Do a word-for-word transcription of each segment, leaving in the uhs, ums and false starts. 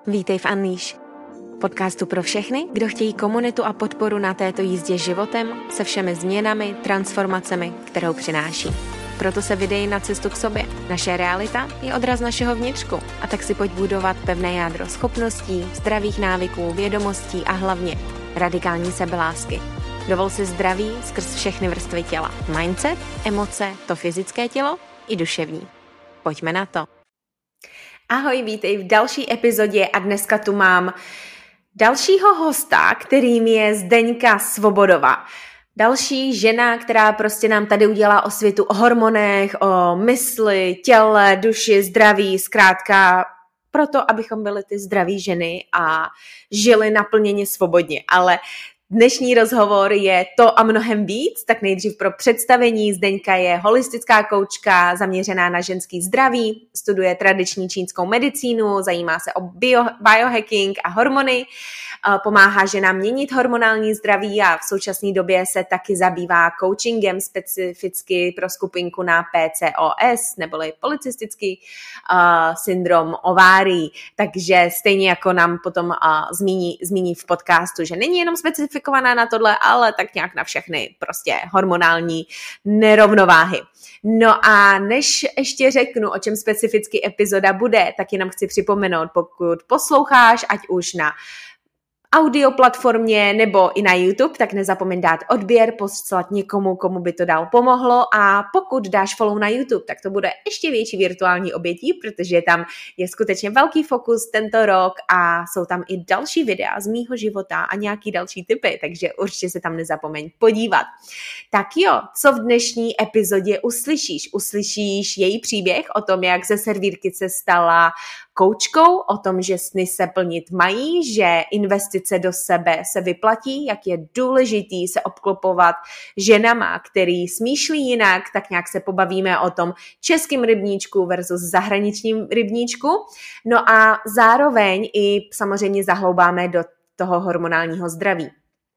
Vítej v Unleash, podcastu pro všechny, kdo chtějí komunitu a podporu na této jízdě životem se všemi změnami, transformacemi, kterou přináší. Proto se vydej na cestu k sobě. Naše realita je odraz našeho vnitřku a tak si pojď budovat pevné jádro schopností, zdravých návyků, vědomostí a hlavně radikální sebelásky. Dovol si zdraví skrz všechny vrstvy těla. Mindset, emoce, to fyzické tělo i duševní. Pojďme na to. Ahoj, vítej v další epizodě a dneska tu mám dalšího hosta, kterým je Zdeňka Svobodová. Další žena, která prostě nám tady udělá osvětu o hormonech, o mysli, těle, duši, zdraví, zkrátka proto, abychom byli ty zdraví ženy a žili naplněně svobodně. Ale dnešní rozhovor je to a mnohem víc, tak nejdřív pro představení. Zdeňka je holistická koučka zaměřená na ženský zdraví, studuje tradiční čínskou medicínu, zajímá se o bio, biohacking a hormony, pomáhá ženám měnit hormonální zdraví a v současné době se taky zabývá coachingem specificky pro skupinku na P C O S, neboli polycystický uh, syndrom ovárií. Takže stejně jako nám potom uh, zmíní, zmíní v podcastu, že není jenom specifický na tohle, ale tak nějak na všechny prostě hormonální nerovnováhy. No a než ještě řeknu, o čem specificky epizoda bude, tak jenom chci připomenout, pokud posloucháš, ať už na audio platformě nebo i na YouTube, tak nezapomeň dát odběr, poslat někomu, komu by to dál pomohlo a pokud dáš follow na YouTube, tak to bude ještě větší virtuální obětí, protože tam je skutečně velký fokus tento rok a jsou tam i další videa z mýho života a nějaký další tipy, takže určitě se tam nezapomeň podívat. Tak jo, co v dnešní epizodě uslyšíš? Uslyšíš její příběh o tom, jak ze servírky se stala koučkou, o tom, že sny se plnit mají, že investice do sebe se vyplatí, jak je důležitý se obklopovat ženama, který smýšlí jinak, tak nějak se pobavíme o tom českým rybníčku versus zahraničním rybníčku. No a zároveň i samozřejmě zahloubáme do toho hormonálního zdraví.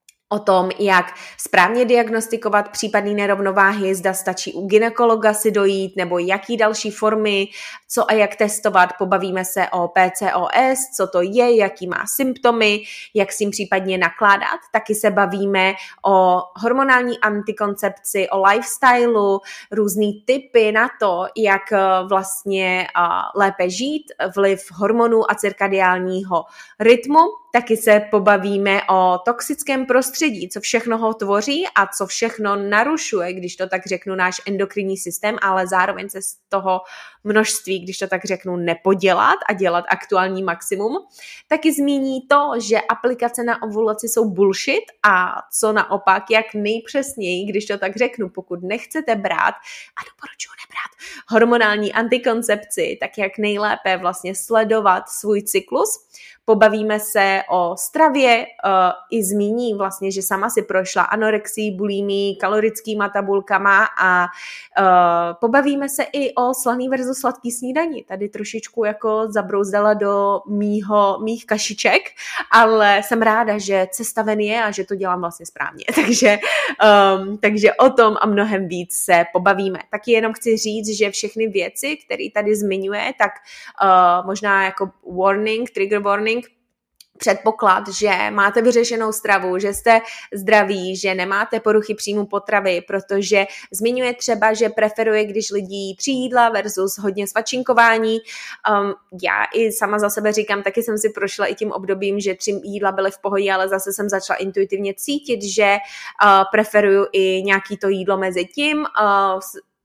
O tom, jak správně diagnostikovat případné nerovnováhy, zda stačí u gynekologa si dojít, nebo jaký další formy, co a jak testovat. Pobavíme se o P C O S, co to je, jaký má symptomy, jak s tím případně nakládat. Taky se bavíme o hormonální antikoncepci, o lifestylu, různý tipy na to, jak vlastně lépe žít, vliv hormonů a cirkadiálního rytmu. Taky se pobavíme o toxickém prostředí, co všechno ho tvoří a co všechno narušuje, když to tak řeknu, náš endokrinní systém, ale zároveň se z toho množství, když to tak řeknu, nepodělat a dělat aktuální maximum. Taky zmíní to, že aplikace na ovulaci jsou bullshit a co naopak, jak nejpřesněji, když to tak řeknu, pokud nechcete brát a doporučuji nebrát hormonální antikoncepci, tak jak nejlépe vlastně sledovat svůj cyklus. Pobavíme se o stravě, uh, i zmíní vlastně, že sama si prošla anorexií, bulimií, kalorickýma tabulkama a uh, pobavíme se i o slaný versus sladký snídani. Tady trošičku jako zabrouzdala do mýho, mých kašiček, ale jsem ráda, že cesta ven je a že to dělám vlastně správně. Takže, um, takže o tom a mnohem víc se pobavíme. Taky jenom chci říct, že všechny věci, které tady zmiňuje, tak uh, možná jako warning, trigger warning, předpoklad, že máte vyřešenou stravu, že jste zdraví, že nemáte poruchy příjmu potravy, protože zmiňuje třeba, že preferuje, když lidi jí tři jídla versus hodně svačinkování. Um, já i sama za sebe říkám, taky jsem si prošla i tím obdobím, že tři jídla byly v pohodě, ale zase jsem začala intuitivně cítit, že uh, preferuju i nějaký to jídlo mezi tím, uh,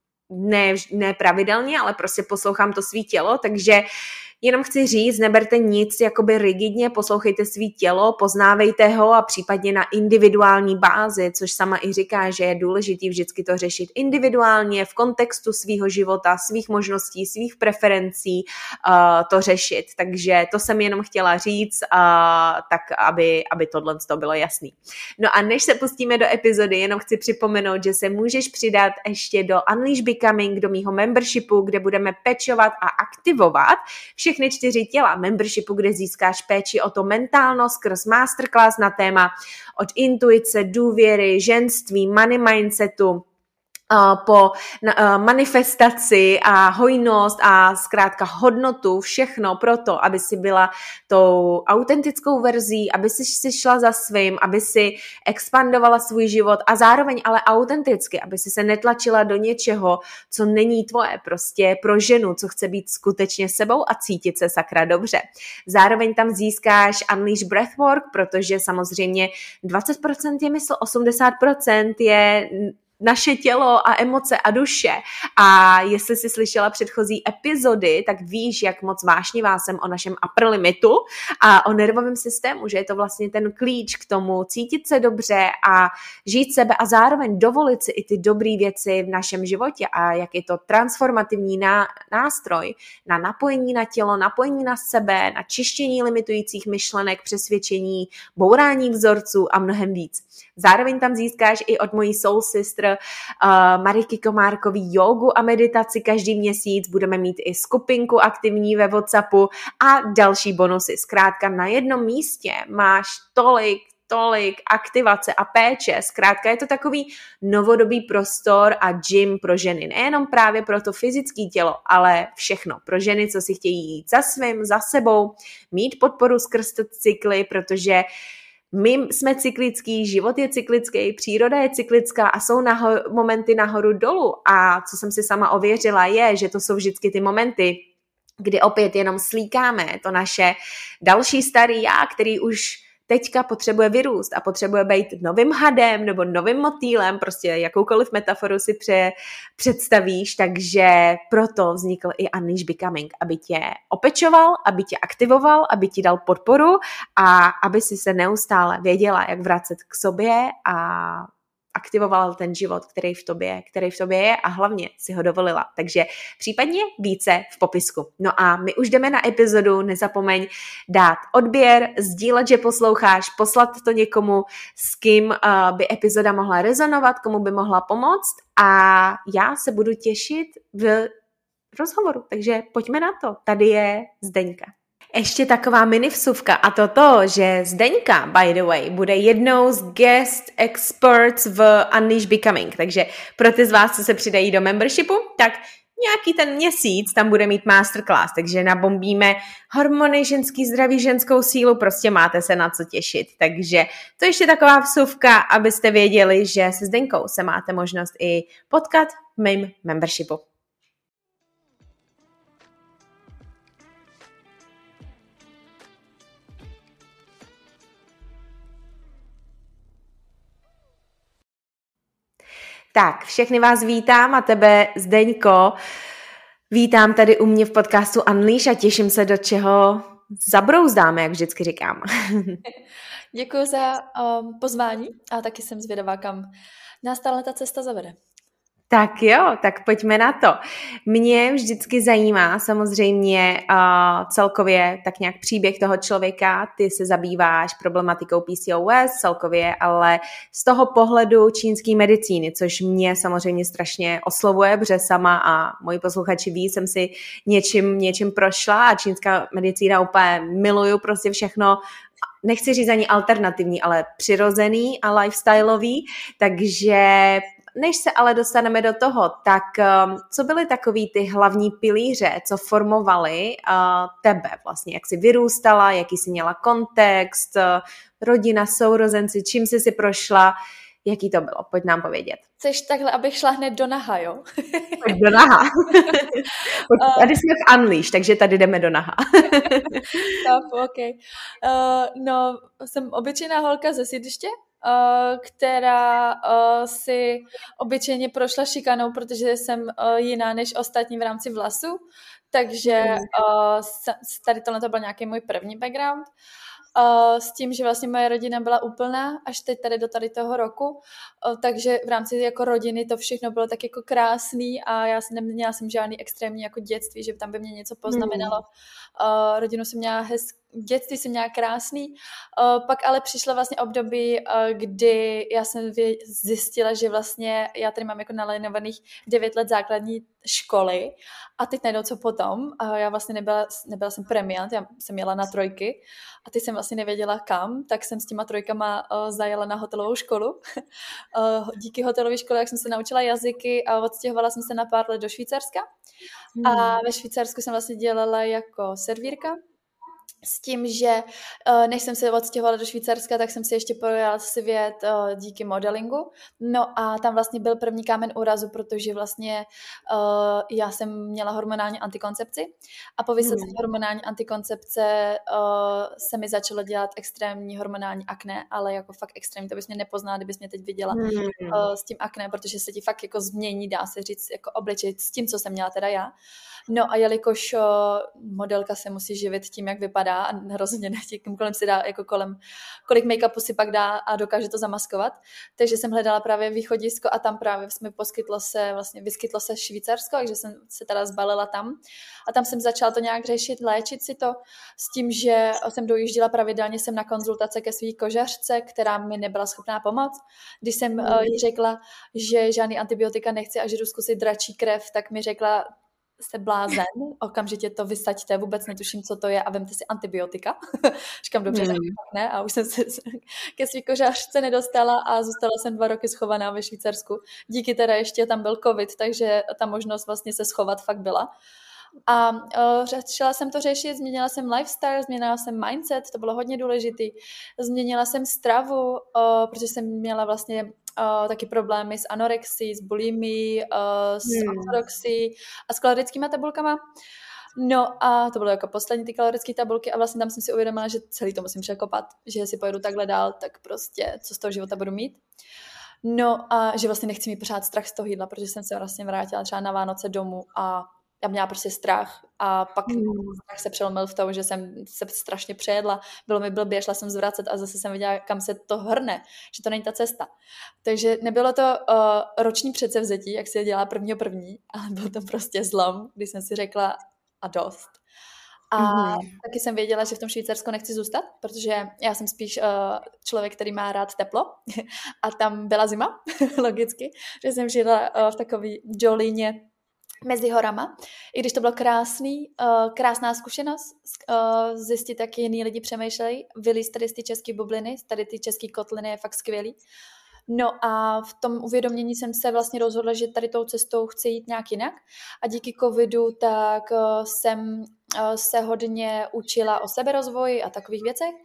ne, ne pravidelně, ale prostě poslouchám to svý tělo, takže jenom chci říct, neberte nic jakoby rigidně, poslouchejte svý tělo, poznávejte ho a případně na individuální bázi, což sama i říká, že je důležitý vždycky to řešit individuálně, v kontextu svýho života, svých možností, svých preferencí uh, to řešit. Takže to jsem jenom chtěla říct, uh, tak aby, aby tohle to bylo jasný. No a než se pustíme do epizody, jenom chci připomenout, že se můžeš přidat ještě do Unleash Becoming, do mýho membershipu, kde budeme pečovat a aktivovat všechny čtyři těla membershipu, kde získáš péči o to mentálno skrz masterclass na téma od intuice, důvěry, ženství, money mindsetu, po manifestaci a hojnost a zkrátka hodnotu, všechno proto, aby si byla tou autentickou verzí, aby si šla za svým, aby si expandovala svůj život a zároveň ale autenticky, aby si se netlačila do něčeho, co není tvoje, prostě pro ženu, co chce být skutečně sebou a cítit se sakra dobře. Zároveň tam získáš Unleash Breathwork, protože samozřejmě dvacet procent je mysl, osmdesát procent je naše tělo a emoce a duše. A jestli jsi slyšela předchozí epizody, tak víš, jak moc vášnivá jsem o našem upper limitu a o nervovém systému, že je to vlastně ten klíč k tomu cítit se dobře a žít sebe a zároveň dovolit si i ty dobré věci v našem životě a jak je to transformativní ná, nástroj na napojení na tělo, napojení na sebe, na čištění limitujících myšlenek, přesvědčení, bourání vzorců a mnohem víc. Zároveň tam získáš i od mojí soul sister uh, Mariky Komárkový jogu a meditaci každý měsíc. Budeme mít i skupinku aktivní ve WhatsAppu a další bonusy. Zkrátka na jednom místě máš tolik, tolik aktivace a péče. Zkrátka je to takový novodobý prostor a gym pro ženy. Nejenom právě pro to fyzické tělo, ale všechno. Pro ženy, co si chtějí jít za svým, za sebou, mít podporu skrz cykly, protože my jsme cyklický, život je cyklický, příroda je cyklická a jsou naho- momenty nahoru dolů. A co jsem si sama ověřila je, že to jsou vždycky ty momenty, kdy opět jenom slíkáme to naše další starý já, který už teďka potřebuje vyrůst a potřebuje být novým hadem nebo novým motýlem, prostě jakoukoliv metaforu si pře- představíš, takže proto vznikl i Unleash Becoming, aby tě opečoval, aby tě aktivoval, aby ti dal podporu a aby si se neustále věděla, jak vracet k sobě a aktivovala ten život, který v tobě, který v tobě je a hlavně si ho dovolila. Takže případně více v popisku. No a my už jdeme na epizodu, nezapomeň dát odběr, sdílet, že posloucháš, poslat to někomu, s kým uh, by epizoda mohla rezonovat, komu by mohla pomoct a já se budu těšit v rozhovoru. Takže pojďme na to. Tady je Zdeňka. Ještě taková mini vsuvka a to to, že Zdeňka, by the way, bude jednou z guest experts v Unleash Becoming, takže pro ty z vás, co se přidají do membershipu, tak nějaký ten měsíc tam bude mít masterclass, takže nabombíme hormony, ženský zdraví, ženskou sílu, prostě máte se na co těšit. Takže to ještě taková vsuvka, abyste věděli, že se Zdeňkou se máte možnost i potkat v mém membershipu. Tak, všechny vás vítám a tebe, Zdeňko, vítám tady u mě v podcastu Unleash a těším se, do čeho zabrouzdáme, jak vždycky říkám. Děkuji za um, pozvání a taky jsem zvědavá, kam nás tahle ta cesta zavede. Tak jo, tak pojďme na to. Mě vždycky zajímá samozřejmě uh, celkově tak nějak příběh toho člověka. Ty se zabýváš problematikou P C O S celkově, ale z toho pohledu čínské medicíny, což mě samozřejmě strašně oslovuje, protože sama a moji posluchači ví, jsem si něčím, něčím prošla a čínská medicína úplně miluju, prostě všechno, nechci říct ani alternativní, ale přirozený a lifestyleový, takže než se ale dostaneme do toho, tak um, co byly takový ty hlavní pilíře, co formovaly uh, tebe vlastně, jak jsi vyrůstala, jaký jsi měla kontext, uh, rodina, sourozenci, čím jsi si prošla, jaký to bylo? Pojď nám povědět. Chceš takhle, abych šla hned do naha, jo? Pojď do naha. Pojď, tady jsme v Unleash, takže tady jdeme do naha. Tak, ok. Uh, no, jsem obyčejná holka ze sídliště, Uh, která uh, si obyčejně prošla šikanou, protože jsem uh, jiná než ostatní v rámci vlasu, takže uh, tady tohle to byl nějaký můj první background. Uh, s tím, že vlastně moje rodina byla úplná až teď tady do tady toho roku, uh, takže v rámci jako rodiny to všechno bylo tak jako krásný a já jsem neměla jsem žádný extrémní jako dětství, že tam by mě něco poznamenalo. Uh, rodinu jsem měla hezky, dětství jsem měla krásný, uh, pak ale přišlo vlastně období, uh, kdy já jsem zjistila, že vlastně já tady mám jako nalajnovaných devět let základní školy a teď najednou co potom, uh, já vlastně nebyla, nebyla jsem premiant, já jsem jela na trojky a teď jsem vlastně asi nevěděla kam, tak jsem s těma trojkama uh, zajela na hotelovou školu. uh, díky hotelové škole, jak jsem se naučila jazyky a odstěhovala jsem se na pár let do Švýcarska. Hmm. A ve Švýcarsku jsem vlastně dělala jako servírka. S tím, že než jsem se odstěhovala do Švýcarska, tak jsem si ještě projela svět díky modelingu. No a tam vlastně byl první kámen úrazu, protože vlastně uh, já jsem měla hormonální antikoncepci a po výsledku hmm. hormonální antikoncepce uh, se mi začalo dělat extrémní hormonální akné, ale jako fakt extrémní, to bys mě nepoznala, kdybys mě teď viděla hmm. uh, s tím akné, protože se ti fakt jako změní, dá se říct, jako obličej s tím, co jsem měla teda já. No a jelikož uh, modelka se musí živit tím, jak vypadá a hrozně nechtějí, kolem si dá, jako kolem, kolik make-upu si pak dá a dokáže to zamaskovat. Takže jsem hledala právě východisko a tam právě mi poskytlo se, vlastně vyskytlo se Švýcarsko, takže jsem se teda zbalila tam. A tam jsem začala to nějak řešit, léčit si to s tím, že jsem dojížděla pravidelně jsem na konzultace ke svý kožařce, která mi nebyla schopná pomoct. Když jsem mm. uh, jí řekla, že žádný antibiotika nechci a že jdu zkusit dračí krev, tak mi řekla, jste blázen, okamžitě to vysaďte, vůbec netuším, co to je a vemte si antibiotika. Říkám, dobře, mm. ne, a už jsem se ke svý kožářce nedostala a zůstala jsem dva roky schovaná ve Švýcarsku. Díky teda ještě tam byl covid, takže ta možnost vlastně se schovat fakt byla. A uh, začala jsem to řešit, změnila jsem lifestyle, změnila jsem mindset, to bylo hodně důležitý. Změnila jsem stravu, uh, protože jsem měla vlastně Uh, taky problémy s anorexí, s bulimií, uh, s hmm. ortodoxí a s kalorickými tabulkama. No a to bylo jako poslední ty kalorické tabulky a vlastně tam jsem si uvědomila, že celý to musím překopat, že jestli pojedu takhle dál, tak prostě co z toho života budu mít. No a že vlastně nechci mít pořád strach z toho jídla, protože jsem se vlastně vrátila třeba na Vánoce domů a já měla prostě strach a pak mm. strach se přelomil v tom, že jsem se strašně přejedla, bylo mi blbě, šla jsem zvracet a zase jsem viděla, kam se to hrne, že to není ta cesta. Takže nebylo to uh, roční předsevzetí, jak se dělá prvního první, ale byl to prostě zlom, když jsem si řekla a dost. A mm. taky jsem věděla, že v tom Švýcarsku nechci zůstat, protože já jsem spíš uh, člověk, který má rád teplo a tam byla zima, logicky, že jsem žila uh, v takový Jolíně mezi horama, i když to bylo krásný, uh, krásná zkušenost, uh, zjistit, jak jiní lidi přemýšlejí, vylízt tady z ty české bubliny, tady ty české kotliny je fakt skvělý. No a v tom uvědomění jsem se vlastně rozhodla, že tady tou cestou chci jít nějak jinak a díky covidu tak uh, jsem uh, se hodně učila o seberozvoji a takových věcech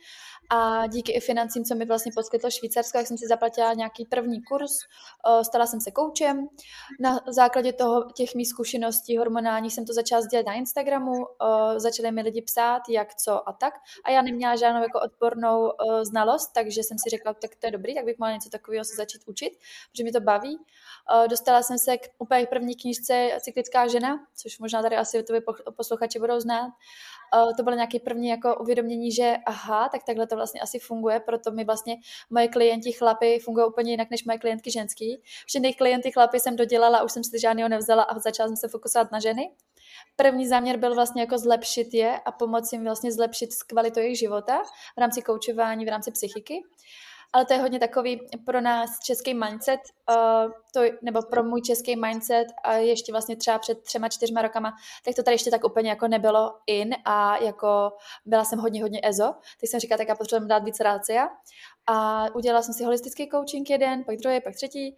a díky i financím, co mi vlastně poskytlo Švýcarsko, jak jsem si zaplatila nějaký první kurz, uh, stala jsem se koučem. Na základě toho těch mých zkušeností hormonálních jsem to začala sdílet na Instagramu, uh, začali mi lidi psát, jak, co a tak a já neměla žádnou jako odbornou uh, znalost, takže jsem si řekla, tak to je dobrý, tak bych mohla něco takového se začít učit, protože mi to baví. Uh, dostala jsem se k úplně první knížce Cyklická žena, což možná tady asi tvoji posluchači budou znát. Uh, to bylo nějaké první jako uvědomění, že aha, tak takhle to vlastně asi funguje, proto mi vlastně moje klienti chlapy fungují úplně jinak než moje klientky ženský. Všechny klienty chlapy jsem dodělala, už jsem si žádného nevzala a začala jsem se fokusovat na ženy. První záměr byl vlastně jako zlepšit je a pomoci jim vlastně zlepšit kvalitu jejich života v rámci koučování, v rámci psychiky. Ale to je hodně takový pro nás český mindset, uh, to, nebo pro můj český mindset a ještě vlastně třeba před třema, čtyřma rokama, tak to tady ještě tak úplně jako nebylo in a jako byla jsem hodně, hodně ezo. Teď jsem říkala, tak já potřebuji dát víc rácia a udělala jsem si holistický coaching jeden, pak druhý, pak třetí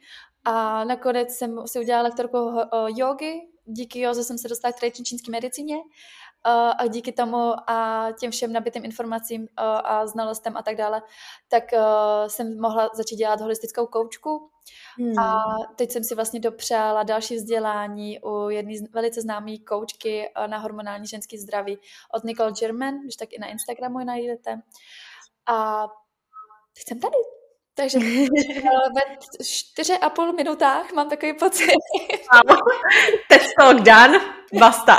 a nakonec jsem si udělala lektorku uh, jogy, díky józe jsem se dostala k tradiční čínské medicíně. Uh, a díky tomu a těm všem nabitým informacím uh, a znalostem a tak dále, tak uh, jsem mohla začít dělat holistickou koučku. Hmm. A teď jsem si vlastně dopřála další vzdělání u jedné velice známé koučky uh, na hormonální ženský zdraví od Nicole German, když tak i na Instagramu ji najdete. A teď jsem tady. Takže ve čtyři a půl minutách mám takový pocit. Test talk done, basta.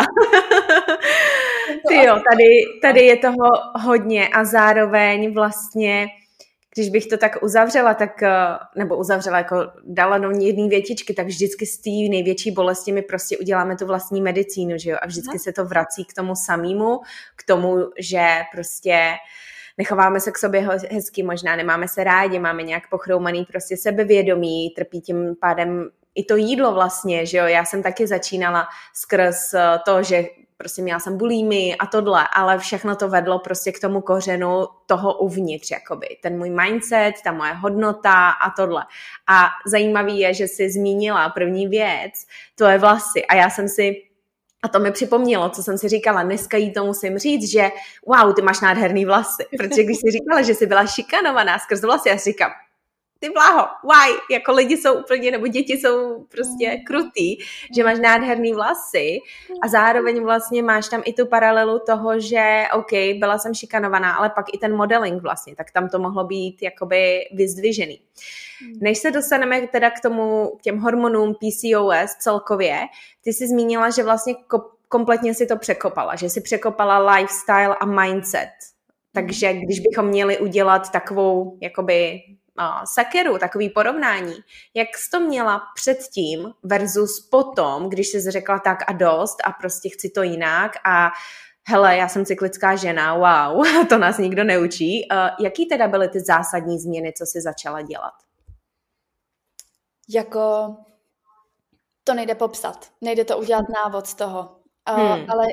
Tyjo, tady, tady je toho hodně a zároveň vlastně, když bych to tak uzavřela, tak, nebo uzavřela, jako dala do jedné větičky, tak vždycky z té největší bolesti my prostě uděláme tu vlastní medicínu, že jo? A vždycky se to vrací k tomu samému, k tomu, že prostě nechováme se k sobě hezky, možná nemáme se rádi, máme nějak pochroumaný prostě sebevědomí, trpí tím pádem i to jídlo vlastně, že jo, já jsem taky začínala skrz to, že prostě měla jsem bulímii a tohle, ale všechno to vedlo prostě k tomu kořenu toho uvnitř, jakoby. Ten můj mindset, ta moje hodnota a tohle. A zajímavý je, že jsi zmínila první věc, to je vlasy. A já jsem si, a to mi připomnělo, co jsem si říkala, dneska jí to musím říct, že wow, ty máš nádherný vlasy. Protože když jsi říkala, že jsi byla šikanovaná skrz vlasy, já si říkám, ty bláho, why? Jako lidi jsou úplně, nebo děti jsou prostě krutý, že máš nádherný vlasy a zároveň vlastně máš tam i tu paralelu toho, že OK, byla jsem šikanovaná, ale pak i ten modeling vlastně, tak tam to mohlo být jakoby vyzdvižený. Než se dostaneme teda k tomu, k těm hormonům P C O S celkově, ty jsi zmínila, že vlastně kompletně si to překopala, že si překopala lifestyle a mindset. Takže když bychom měli udělat takovou jakoby Uh, sakeru, takový porovnání. Jak jsi to měla předtím versus potom, když jsi řekla tak a dost a prostě chci to jinak a hele, já jsem cyklická žena, wow, to nás nikdo neučí. Uh, jaký teda byly ty zásadní změny, co jsi začala dělat? Jako to nejde popsat. Nejde to udělat návod z toho. Uh, hmm. Ale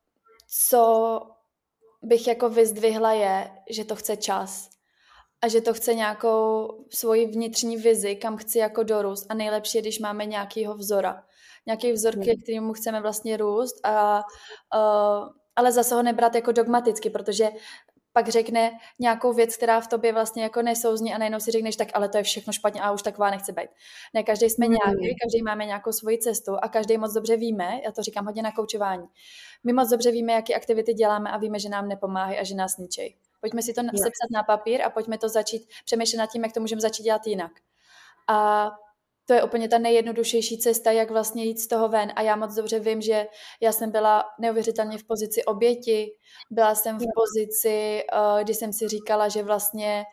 co bych jako vyzdvihla je, že to chce čas. A že to chce nějakou svoji vnitřní vizi, kam chci jako dorůst. A nejlepší je, když máme nějakýho vzora. Nějaký vzor, ke kterému chceme vlastně růst. A, uh, ale zase ho nebrat jako dogmaticky, protože pak řekne nějakou věc, která v tobě vlastně jako nesouzní a najednou si řekneš, tak ale to je všechno špatně a už taková nechci být. Ne, každý jsme mm. nějaký, každý máme nějakou svoji cestu a každý moc dobře víme, já to říkám hodně na koučování, my moc dobře víme, jaké aktivity děláme a víme, že nám nepomáhají a že nás ničejí. Pojďme si to yeah. sepsat na papír a pojďme to začít přemýšlet nad tím, jak to můžeme začít dělat jinak. A to je úplně ta nejjednoduššější cesta, jak vlastně jít z toho ven. A já moc dobře vím, že já jsem byla neuvěřitelně v pozici oběti. Byla jsem v pozici, kdy jsem si říkala, že vlastně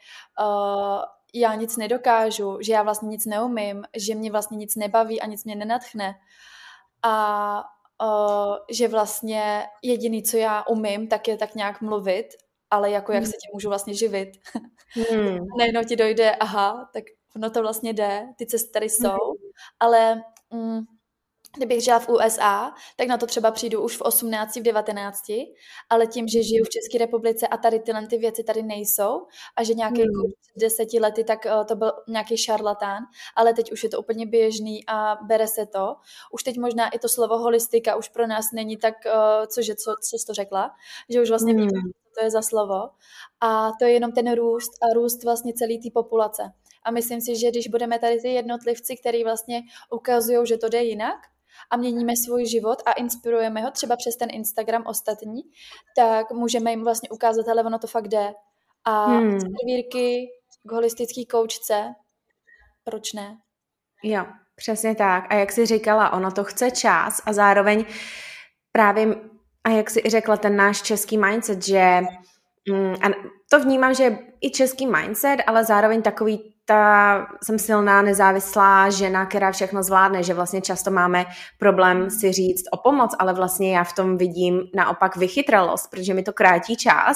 já nic nedokážu, že já vlastně nic neumím, že mě vlastně nic nebaví a nic mě nenadchne. A že vlastně jediný, co já umím, tak je tak nějak mluvit, ale jako jak se tím můžu vlastně živit. Hmm. Najednou ti dojde, aha, tak ono to vlastně jde, ty cesty tady jsou, ale mm, kdybych žila v U S A, tak na to třeba přijdu už v osmnácti, v devatenácti, ale tím, že žiju v České republice a tady tyhle ty věci tady nejsou a že nějaký hmm. kouč před deseti lety, tak uh, to byl nějaký šarlatán, ale teď už je to úplně běžný a bere se to. Už teď možná i to slovo holistika už pro nás není tak, uh, cože, co, co jsi to řekla, že už vlastně hmm. víme, co to je za slovo a to je jenom ten růst a růst vlastně celé té populace. A myslím si, že když budeme tady ty jednotlivci, který vlastně ukazují, že to jde jinak a měníme svůj život a inspirujeme ho třeba přes ten Instagram ostatní, tak můžeme jim vlastně ukázat, hele, ono to fakt jde. A hmm. servírky k holistický koučce, proč ne? Jo, přesně tak. A jak jsi říkala, ono to chce čas a zároveň právě, a jak jsi řekla, ten náš český mindset, že mm, a to vnímám, že i český mindset, ale zároveň takový ta, jsem silná, nezávislá žena, která všechno zvládne, že vlastně často máme problém si říct o pomoc, ale vlastně já v tom vidím naopak vychytralost, protože mi to krátí čas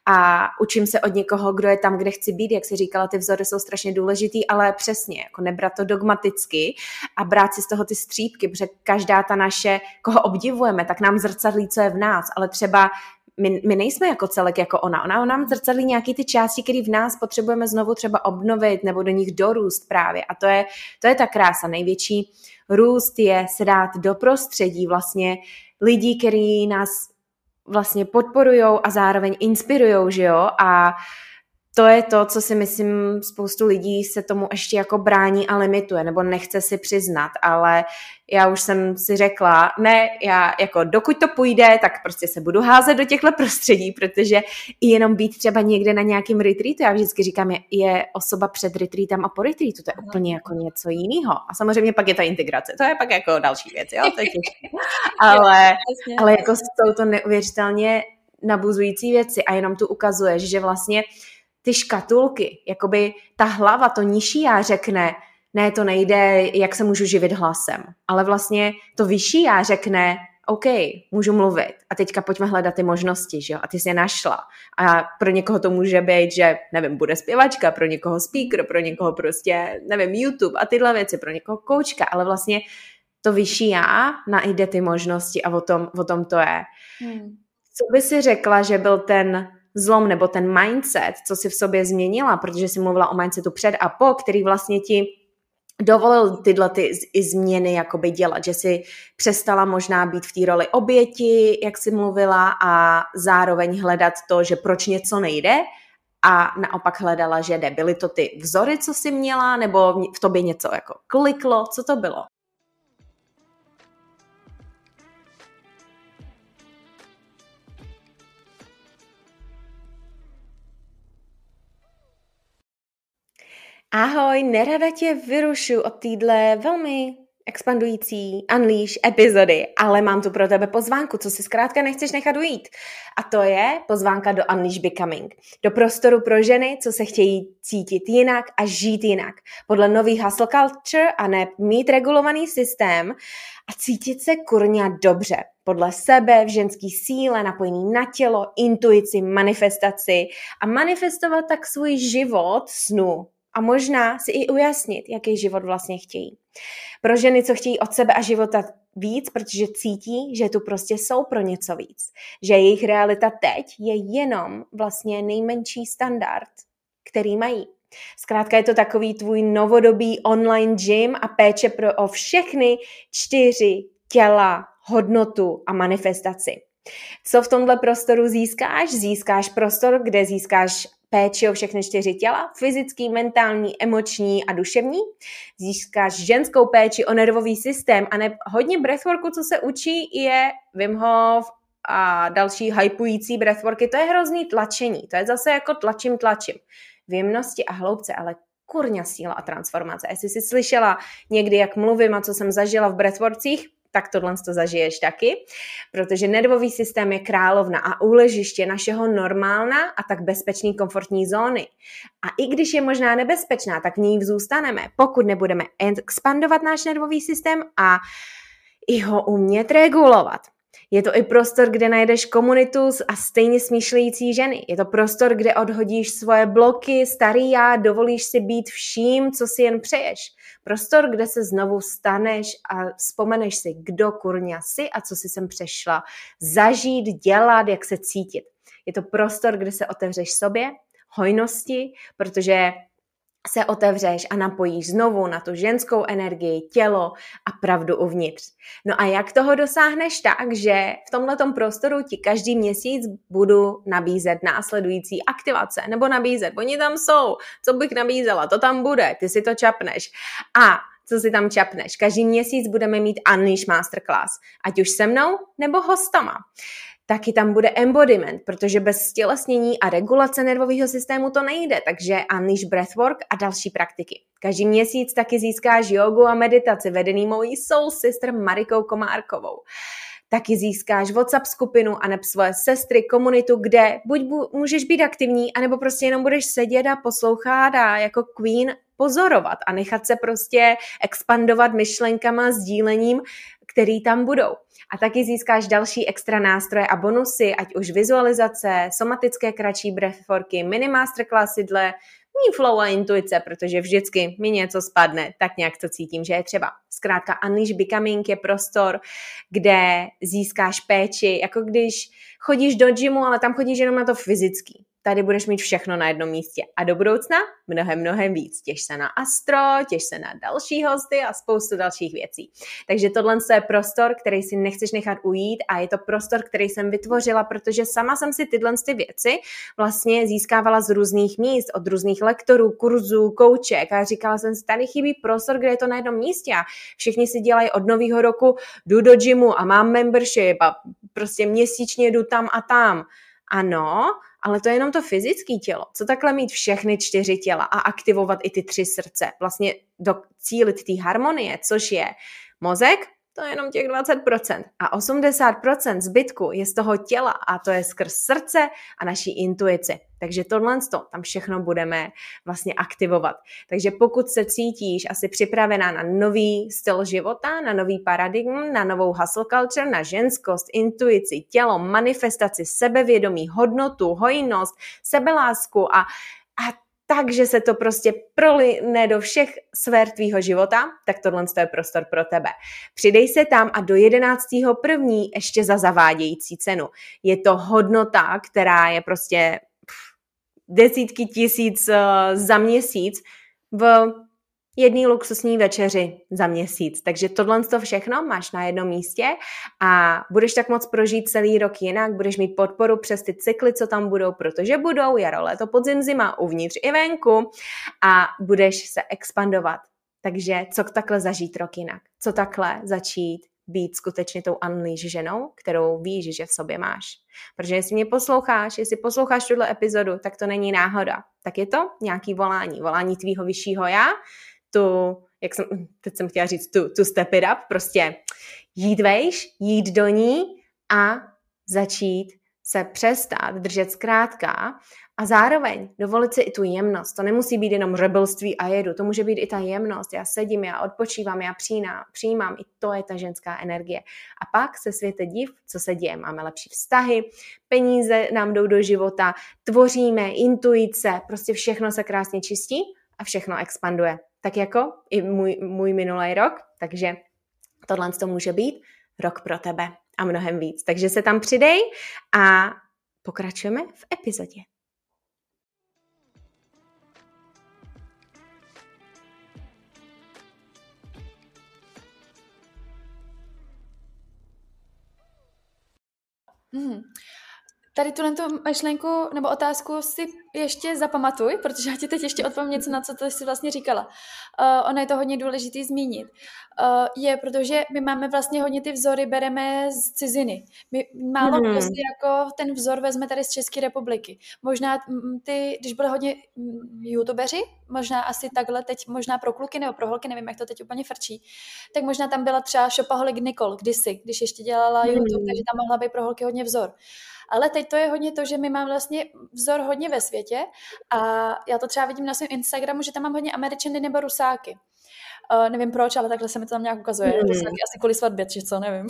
a učím se od někoho, kdo je tam, kde chci být, jak jsi říkala, ty vzory jsou strašně důležitý, ale přesně, jako nebrat to dogmaticky a brát si z toho ty střípky, protože každá ta naše, koho obdivujeme, tak nám zrcadlí, co je v nás, ale třeba My, my nejsme jako celek jako ona. Ona nám zrcadlí nějaký ty části, které v nás potřebujeme znovu třeba obnovit nebo do nich dorůst právě. A to je, to je ta krása. Největší růst je se dát do prostředí vlastně lidí, kteří nás vlastně podporujou a zároveň inspirujou, že jo? A to je to, co si myslím, spoustu lidí se tomu ještě jako brání a limituje, nebo nechce si přiznat, ale já už jsem si řekla, ne, já jako dokud to půjde, tak prostě se budu házet do těchto prostředí, protože i jenom být třeba někde na nějakým retreatu, já vždycky říkám, je, je osoba před retreatem a po retreatu, to je úplně jako něco jiného. A samozřejmě pak je ta integrace, to je pak jako další věc, jo, to je těžké. Ale, ale jako jsou to neuvěřitelně nabuzující věci a jenom tu ukazuješ, že vlastně ty škatulky, jakoby ta hlava, to nižší já řekne, ne, to nejde, jak se můžu živit hlasem. Ale vlastně to vyšší já řekne, OK, můžu mluvit. A teďka pojďme hledat ty možnosti, že jo? A ty jsi je našla. A pro někoho to může být, že, nevím, bude zpěvačka, pro někoho speaker, pro někoho prostě, nevím, YouTube a tyhle věci, pro někoho koučka. Ale vlastně to vyšší já najde ty možnosti a o tom, o tom to je. Hmm. Co by si řekla, že byl ten zlom nebo ten mindset, co si v sobě změnila, protože jsi mluvila o mindsetu před a po, který vlastně ti dovolil tyhle ty i změny jakoby dělat, že jsi přestala možná být v té roli oběti, jak jsi mluvila, a zároveň hledat to, že proč něco nejde, a naopak hledala, že jde. Byly to ty vzory, co jsi měla, nebo v tobě něco jako kliklo? Co to bylo? Ahoj, nerada tě vyrušu od téhle velmi expandující Unleash epizody, ale mám tu pro tebe pozvánku, co si zkrátka nechceš nechat ujít. A to je pozvánka do Unleash Becoming. Do prostoru pro ženy, co se chtějí cítit jinak a žít jinak. Podle nový hustle culture a ne mít regulovaný systém a cítit se kurňa dobře. Podle sebe, v ženský síle, napojený na tělo, intuici, manifestaci a manifestovat tak svůj život snu. A možná si i ujasnit, jaký život vlastně chtějí. Pro ženy, co chtějí od sebe a života víc, protože cítí, že tu prostě jsou pro něco víc. Že jejich realita teď je jenom vlastně nejmenší standard, který mají. Zkrátka je to takový tvůj novodobý online gym a péče pro o všechny čtyři těla, hodnotu a manifestaci. Co v tomhle prostoru získáš? Získáš prostor, kde získáš péči o všechny čtyři těla, fyzický, mentální, emoční a duševní. Získáš ženskou péči o nervový systém a ne, hodně breathworku, co se učí, je Wim Hof a další hypující breathworky. To je hrozný tlačení. To je zase jako tlačím, tlačím. V jemnosti a hloubce, ale kurňa síla a transformace. Jestli jsi slyšela někdy, jak mluvím a co jsem zažila v breathworkcích, tak tohle to zažiješ taky, protože nervový systém je královna a úležiště našeho normálna a tak bezpečný komfortní zóny. A i když je možná nebezpečná, tak v ní zůstaneme, pokud nebudeme expandovat náš nervový systém a i ho umět regulovat. Je to i prostor, kde najdeš komunitu a stejně smýšlející ženy. Je to prostor, kde odhodíš svoje bloky, starý já, dovolíš si být vším, co si jen přeješ. Prostor, kde se znovu staneš a vzpomeneš si, kdo kurňa jsi a co si sem přešla zažít, dělat, jak se cítit. Je to prostor, kde se otevřeš sobě, hojnosti, protože se otevřeš a napojíš znovu na tu ženskou energii, tělo a pravdu uvnitř. No a jak toho dosáhneš tak, že v tomhletom prostoru ti každý měsíc budu nabízet následující aktivace, nebo nabízet, oni tam jsou, co bych nabízela, to tam bude, ty si to čapneš. A co si tam čapneš? Každý měsíc budeme mít Unleash Masterclass, ať už se mnou, nebo hostama. Taky tam bude embodiment, protože bez stělesnění a regulace nervového systému to nejde, takže Unleash Breathwork a další praktiky. Každý měsíc taky získáš jogu a meditaci vedený mojí soul sister Marikou Komárkovou. Taky získáš WhatsApp skupinu a neb svoje sestry, komunitu, kde buď bu- můžeš být aktivní, anebo prostě jenom budeš sedět a poslouchat a jako queen pozorovat a nechat se prostě expandovat myšlenkama, sdílením, který tam budou. A taky získáš další extra nástroje a bonusy, ať už vizualizace, somatické kratší breathworky, mini masterclassy dle mý flow a intuice, protože vždycky mi něco spadne, tak nějak to cítím, že je třeba. Zkrátka Unleash Becoming je prostor, kde získáš péči, jako když chodíš do gymu, ale tam chodíš jenom na to fyzický. Tady budeš mít všechno na jednom místě. A do budoucna mnohem, mnohem víc. Těš se na astro, těš se na další hosty a spoustu dalších věcí. Takže tohle je prostor, který si nechceš nechat ujít a je to prostor, který jsem vytvořila, protože sama jsem si tyhle ty věci vlastně získávala z různých míst, od různých lektorů, kurzů, kouček a říkala jsem si, tady chybí prostor, kde je to na jednom místě a všichni si dělají od nového roku, jdu do gymu a mám membership a prostě měsíčně jdu tam a tam. Ano, ale to je jenom to fyzické tělo. Co takhle mít všechny čtyři těla a aktivovat i ty tři srdce? Vlastně docílit té harmonie, což je mozek, to je jenom těch dvacet procent. A osmdesát procent zbytku je z toho těla a to je skrz srdce a naší intuici. Takže tohle tam všechno budeme vlastně aktivovat. Takže pokud se cítíš asi připravená na nový styl života, na nový paradigm, na novou hustle culture, na ženskost, intuici, tělo, manifestaci, sebevědomí, hodnotu, hojnost, sebelásku a, a tak, že se to prostě proline do všech sfér tvýho života, tak tohle je prostor pro tebe. Přidej se tam a do jedenáctého prvního ještě za zavádějící cenu. Je to hodnota, která je prostě pff, desítky tisíc uh, za měsíc v jedný luxusní večeři za měsíc. Takže tohle to všechno máš na jednom místě a budeš tak moc prožít celý rok jinak, budeš mít podporu přes ty cykly, co tam budou, protože budou jaro, léto, podzim, zima, uvnitř i venku a budeš se expandovat. Takže co takhle zažít rok jinak? Co takhle začít být skutečně tou unleash ženou, kterou víš, že v sobě máš. Protože jestli mě posloucháš, jestli posloucháš tuhle epizodu, tak to není náhoda. Tak je to nějaký volání. Volání tvýho vyššího já, tu, jak jsem, teď jsem chtěla říct, tu, tu step it up, prostě jít vejš, jít do ní a začít se přestat držet zkrátka a zároveň dovolit si i tu jemnost. To nemusí být jenom rebelství a jedu, to může být i ta jemnost. Já sedím, já odpočívám, já přijímám, přijímám, i to je ta ženská energie. A pak se světe div, co se děje. Máme lepší vztahy, peníze nám jdou do života, tvoříme, intuice, prostě všechno se krásně čistí a všechno expanduje. Tak jako i můj, můj minulý rok, takže tohle to může být rok pro tebe a mnohem víc. Takže se tam přidej a pokračujeme v epizodě. Hmm. Tady tuto myšlenku nebo otázku si ještě zapamatuj, protože já ti teď ještě odpovím něco, na co to jsi vlastně říkala. Uh, ono je to hodně důležitý zmínit. Uh, je, protože my máme vlastně hodně ty vzory, bereme z ciziny. My málo mm. prostě jako ten vzor vezme tady z České republiky. Možná ty, když byly hodně youtubeři, možná asi takhle teď, možná pro kluky nebo pro holky, nevím, jak to teď úplně frčí, tak možná tam byla třeba Shopaholic Nicole kdysi, když ještě dělala YouTube, mm. takže tam mohla být pro holky hodně vzor. Ale teď to je hodně to, že my máme vlastně vzor hodně ve světě a já to třeba vidím na svém Instagramu, že tam mám hodně Američany nebo Rusáky. Uh, nevím proč, ale takhle se mi to tam nějak ukazuje. Mm. Rusáky asi kvůli svatbě, či co, nevím.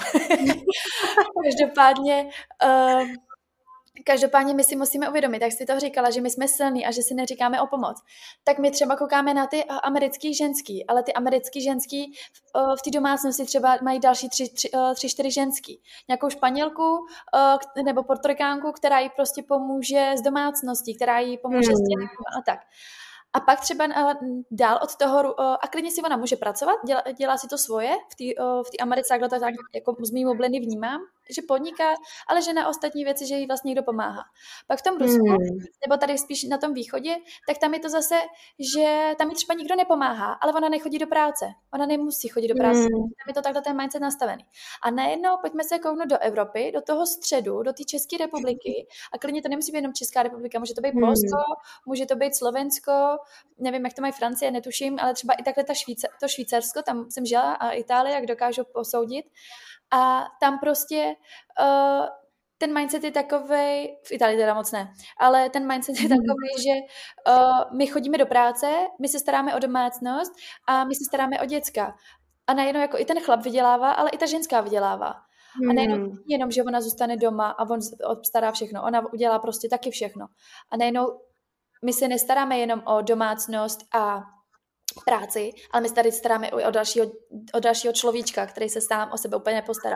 Každopádně... Uh, Každopádně my si musíme uvědomit, jak jsi to říkala, že my jsme silní a že si neříkáme o pomoc. Tak my třeba koukáme na ty americký ženský, ale ty americký ženský v, v té domácnosti třeba mají další tři, tři, tři, čtyři ženský. Nějakou Španělku nebo Portorikánku, která jí prostě pomůže z domácností, která jí pomůže hmm. s tím a tak. A pak třeba dál od toho, a klidně si ona může pracovat, dělá, dělá si to svoje, v té v té Americe takhle to tak jako z mý bubliny vnímám, že podniká, ale že na ostatní věci, že jí vlastně někdo pomáhá. Pak v tom Rusku, hmm. nebo tady spíš na tom východě, tak tam je to zase, že tam jí třeba nikdo nepomáhá, ale ona nechodí do práce. Ona nemusí chodit do práce. Hmm. Tam je to takhle ten mindset nastavený. A najednou pojďme se kouknout do Evropy, do toho středu, do té České republiky. A klidně to nemusí být jenom Česká republika, může to být Polsko, hmm. může to být Slovensko, nevím, jak to mají Francie, netuším, ale třeba i takhle ta Švýce, to Švýcarsko, tam jsem žila, a Itálie, jak dokážu posoudit. A tam prostě uh, ten mindset je takovej, v Itálii teda moc ne, ale ten mindset je takový, že uh, my chodíme do práce, my se staráme o domácnost a my se staráme o děcka. A najednou jako i ten chlap vydělává, ale i ta ženská vydělává. Hmm. A nejenom, jenom, že ona zůstane doma a on obstará všechno, ona udělá prostě taky všechno. A najednou my se nestaráme jenom o domácnost a práci, ale my se tady staráme o dalšího, o dalšího človíčka, který se sám o sebe úplně postará.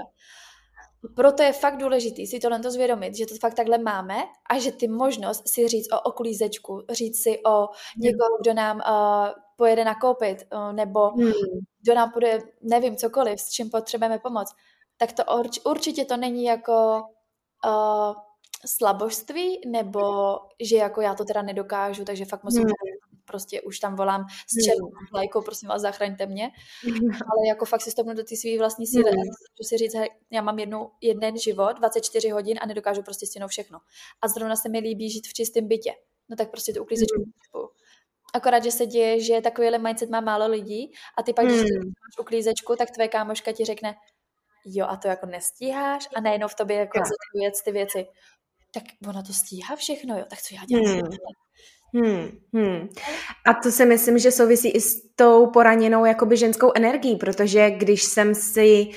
Proto je fakt důležitý si tohle zvědomit, že to fakt takhle máme a že ty možnost si říct o oklízečku, říct si o někoho, kdo nám uh, pojede nakoupit, uh, nebo hmm. kdo nám půjde, nevím, cokoliv, s čím potřebujeme pomoct, tak to urč, určitě to není jako uh, slabožství, nebo že jako já to teda nedokážu, takže fakt musím hmm. prostě už tam volám s černou vlajkou, prosím vás, zachraňte mě. Ale jako fakt si stopnu do té svý vlastní síly. Mm. Můžu si říct, já mám jednu, jeden život, dvacet čtyři hodin a nedokážu prostě stěnou všechno. A zrovna se mi líbí žít v čistém bytě. No tak prostě tu uklízečku mm. Akorát, že se děje, že takovýhle mindset má málo lidí a ty pak, když mm. máš uklízečku, tak tvoje kámoška ti řekne, jo, a to jako nestíháš a nejenom v tobě jako začnou ty věci. Tak ona to stíhá všechno, jo, tak co já dělám? Mm. Hmm, hmm. A to si myslím, že souvisí i s tou poraněnou jakoby ženskou energií, protože když jsem si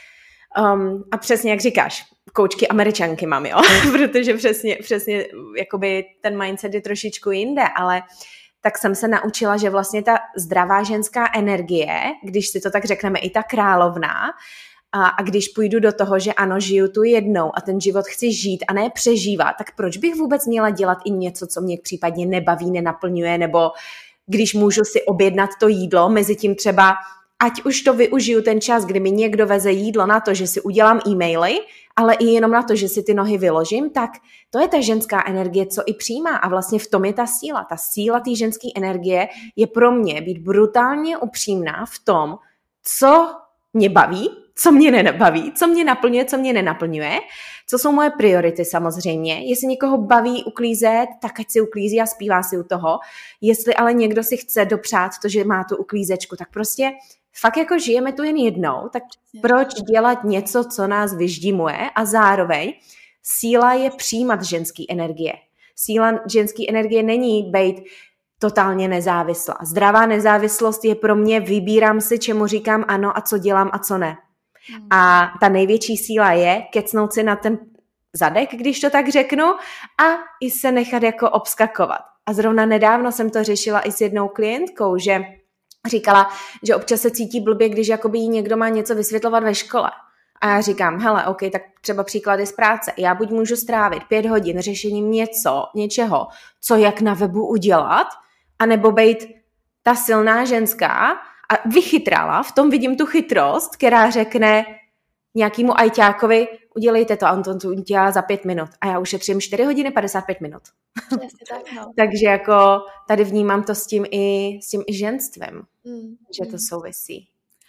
um, a přesně jak říkáš, koučky Američanky mám, jo, protože přesně, přesně jakoby ten mindset je trošičku jinde, ale tak jsem se naučila, že vlastně ta zdravá ženská energie, když si to tak řekneme, i ta královna, a, a když půjdu do toho, že ano, žiju tu jednou a ten život chci žít a ne přežívat, tak proč bych vůbec měla dělat i něco, co mě případně nebaví, nenaplňuje, nebo když můžu si objednat to jídlo, mezi tím třeba, ať už to využiju ten čas, kdy mi někdo veze jídlo na to, že si udělám e-maily, ale i jenom na to, že si ty nohy vyložím, tak to je ta ženská energie, co i přijímá a vlastně v tom je ta síla. Ta síla té ženské energie je pro mě být brutálně upřímná v tom, co mě baví, co mě nebaví, co mě naplňuje, co mě nenaplňuje, co jsou moje priority samozřejmě. Jestli někoho baví uklízet, tak ať si uklízí a zpívá si u toho. Jestli ale někdo si chce dopřát to, že má tu uklízečku, tak prostě fakt jako žijeme tu jen jednou, tak proč dělat něco, co nás vyždimuje a zároveň síla je přijímat ženský energie. Síla ženský energie není být totálně nezávislá. Zdravá nezávislost je pro mě, vybírám si, čemu říkám ano a co dělám a co ne. Hmm. A ta největší síla je kecnout si na ten zadek, když to tak řeknu, a i se nechat jako obskakovat. A zrovna nedávno jsem to řešila i s jednou klientkou, že říkala, že občas se cítí blbě, když jakoby jí někdo má něco vysvětlovat ve škole. A já říkám, hele, ok, tak třeba příklady z práce. Já buď můžu strávit pět hodin řešením něco, něčeho, co jak na webu udělat, anebo být ta silná ženská a vychytrala, v tom vidím tu chytrost, která řekne nějakému ajťákovi, udělejte to, Anton to udělá za pět minut. A já ušetřím čtyři hodiny padesát pět minut. Tak, no. Takže jako tady vnímám to s tím i, s tím i ženstvem, mm, že to mm. souvisí.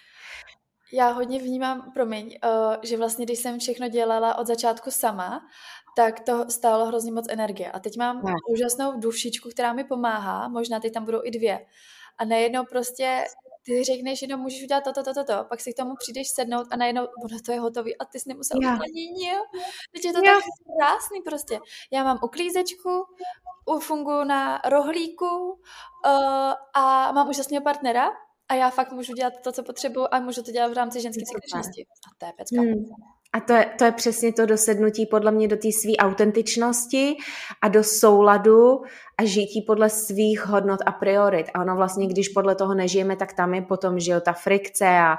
Já hodně vnímám, promiň, uh, že vlastně, když jsem všechno dělala od začátku sama, tak to stálo hrozně moc energie. A teď mám no. úžasnou dušičku, která mi pomáhá, možná teď tam budou i dvě. A najednou prostě ty řekneš, jenom můžeš udělat toto, toto, toto, pak si k tomu přijdeš sednout a najednou, ono to je hotový a ty jsi nemusel yeah. ani nic. Teď je to yeah. tak krásný prostě. Já mám uklízečku, funguji na rohlíku uh, a mám úžasného partnera a já fakt můžu dělat to, co potřebuji a můžu to dělat v rámci ženské cykličnosti. A to je pecka. Hmm. A to je, to je přesně to dosednutí podle mě do té své autentičnosti a do souladu a žití podle svých hodnot a priorit. A ono vlastně, když podle toho nežijeme, tak tam je potom, že jo, ta frikce a,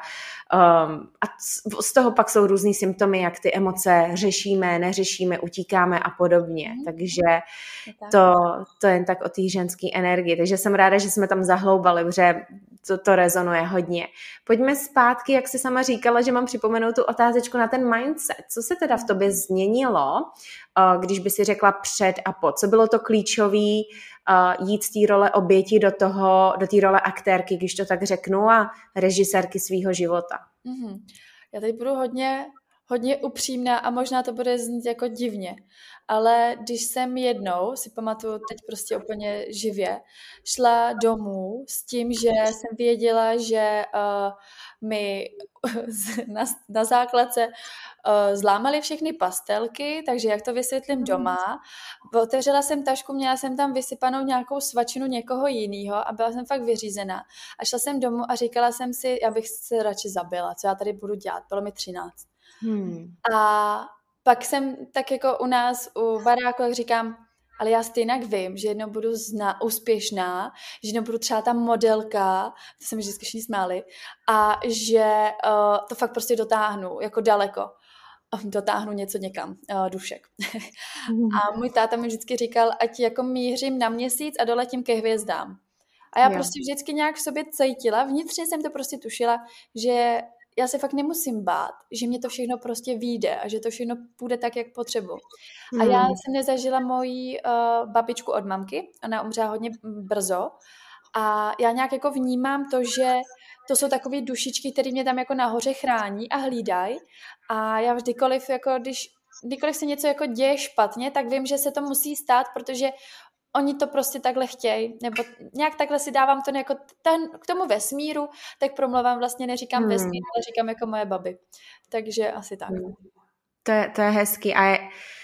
um, a z toho pak jsou různý symptomy, jak ty emoce řešíme, neřešíme, utíkáme a podobně. Mm. Takže to, to je jen tak o té ženské energii. Takže jsem ráda, že jsme tam zahloubali, protože to, to rezonuje hodně. Pojďme zpátky, jak jsi sama říkala, že mám připomenout tu otázečku na ten mindset. Co se teda v tobě změnilo, když by si řekla před a po? Co bylo to klíčové jít z té role oběti do toho, do té role aktérky, když to tak řeknu, a režisérky svýho života? Mm-hmm. Já teď budu hodně, hodně upřímná a možná to bude znít jako divně, ale když jsem jednou, si pamatuju teď prostě úplně živě, šla domů s tím, že jsem věděla, že uh, mi na, na základce uh, zlámali všechny pastelky, takže jak to vysvětlím doma, otevřela jsem tašku, měla jsem tam vysypanou nějakou svačinu někoho jiného a byla jsem fakt vyřízená. A šla jsem domů a říkala jsem si, já bych se radši zabila, co já tady budu dělat, bylo mi třináct. Hmm. A pak jsem tak jako u nás, u baráku, jak říkám, ale já stejně vím, že jednou budu zna, úspěšná, že jednou budu třeba ta modelka, to se mi vždycky všichni smáli, a že uh, to fakt prostě dotáhnu, jako daleko. Dotáhnu něco někam, uh, dušek. Mm. A můj táta mi vždycky říkal, ať jako mířím na měsíc a doletím ke hvězdám. A já yeah. prostě vždycky nějak v sobě cítila, vnitřně jsem to prostě tušila, že já se fakt nemusím bát, že mě to všechno prostě vyjde a že to všechno půjde tak, jak potřebuji. Hmm. A já jsem nezažila moji uh, babičku od mamky, ona umřela hodně brzo a já nějak jako vnímám to, že to jsou takové dušičky, které mě tam jako nahoře chrání a hlídají a já vždykoliv, jako když kdykoliv se něco jako děje špatně, tak vím, že se to musí stát, protože oni to prostě takhle chtějí, nebo nějak takhle si dávám to jako ten, k tomu vesmíru, tak promluvám vlastně, neříkám hmm. vesmír, ale říkám jako moje babi. Takže asi tak. Hmm. To je, to je hezký a je,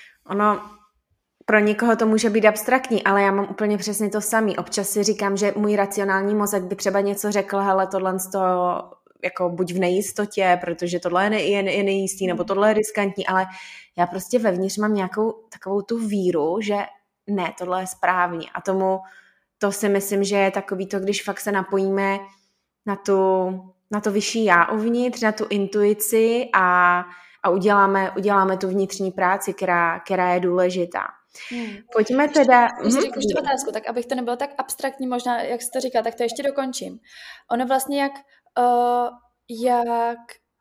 ono pro někoho to může být abstraktní, ale já mám úplně přesně to samý. Občas si říkám, že můj racionální mozek by třeba něco řekl, hele, tohle z toho jako buď v nejistotě, protože tohle je, ne, je, je nejistý, nebo tohle je riskantní, ale já prostě vevnitř mám nějakou takovou tu víru, že ne, tohle je správně a tomu to si myslím, že je takový to, když fakt se napojíme na tu, na to vyšší já uvnitř, na tu intuici a, a uděláme, uděláme tu vnitřní práci, která, která je důležitá. Hmm. Pojďme teda... Když si řeknu ještě otázku, tak abych to nebylo tak abstraktní, možná, jak jsi to říkala, tak to ještě dokončím. Ono vlastně, jak, uh, jak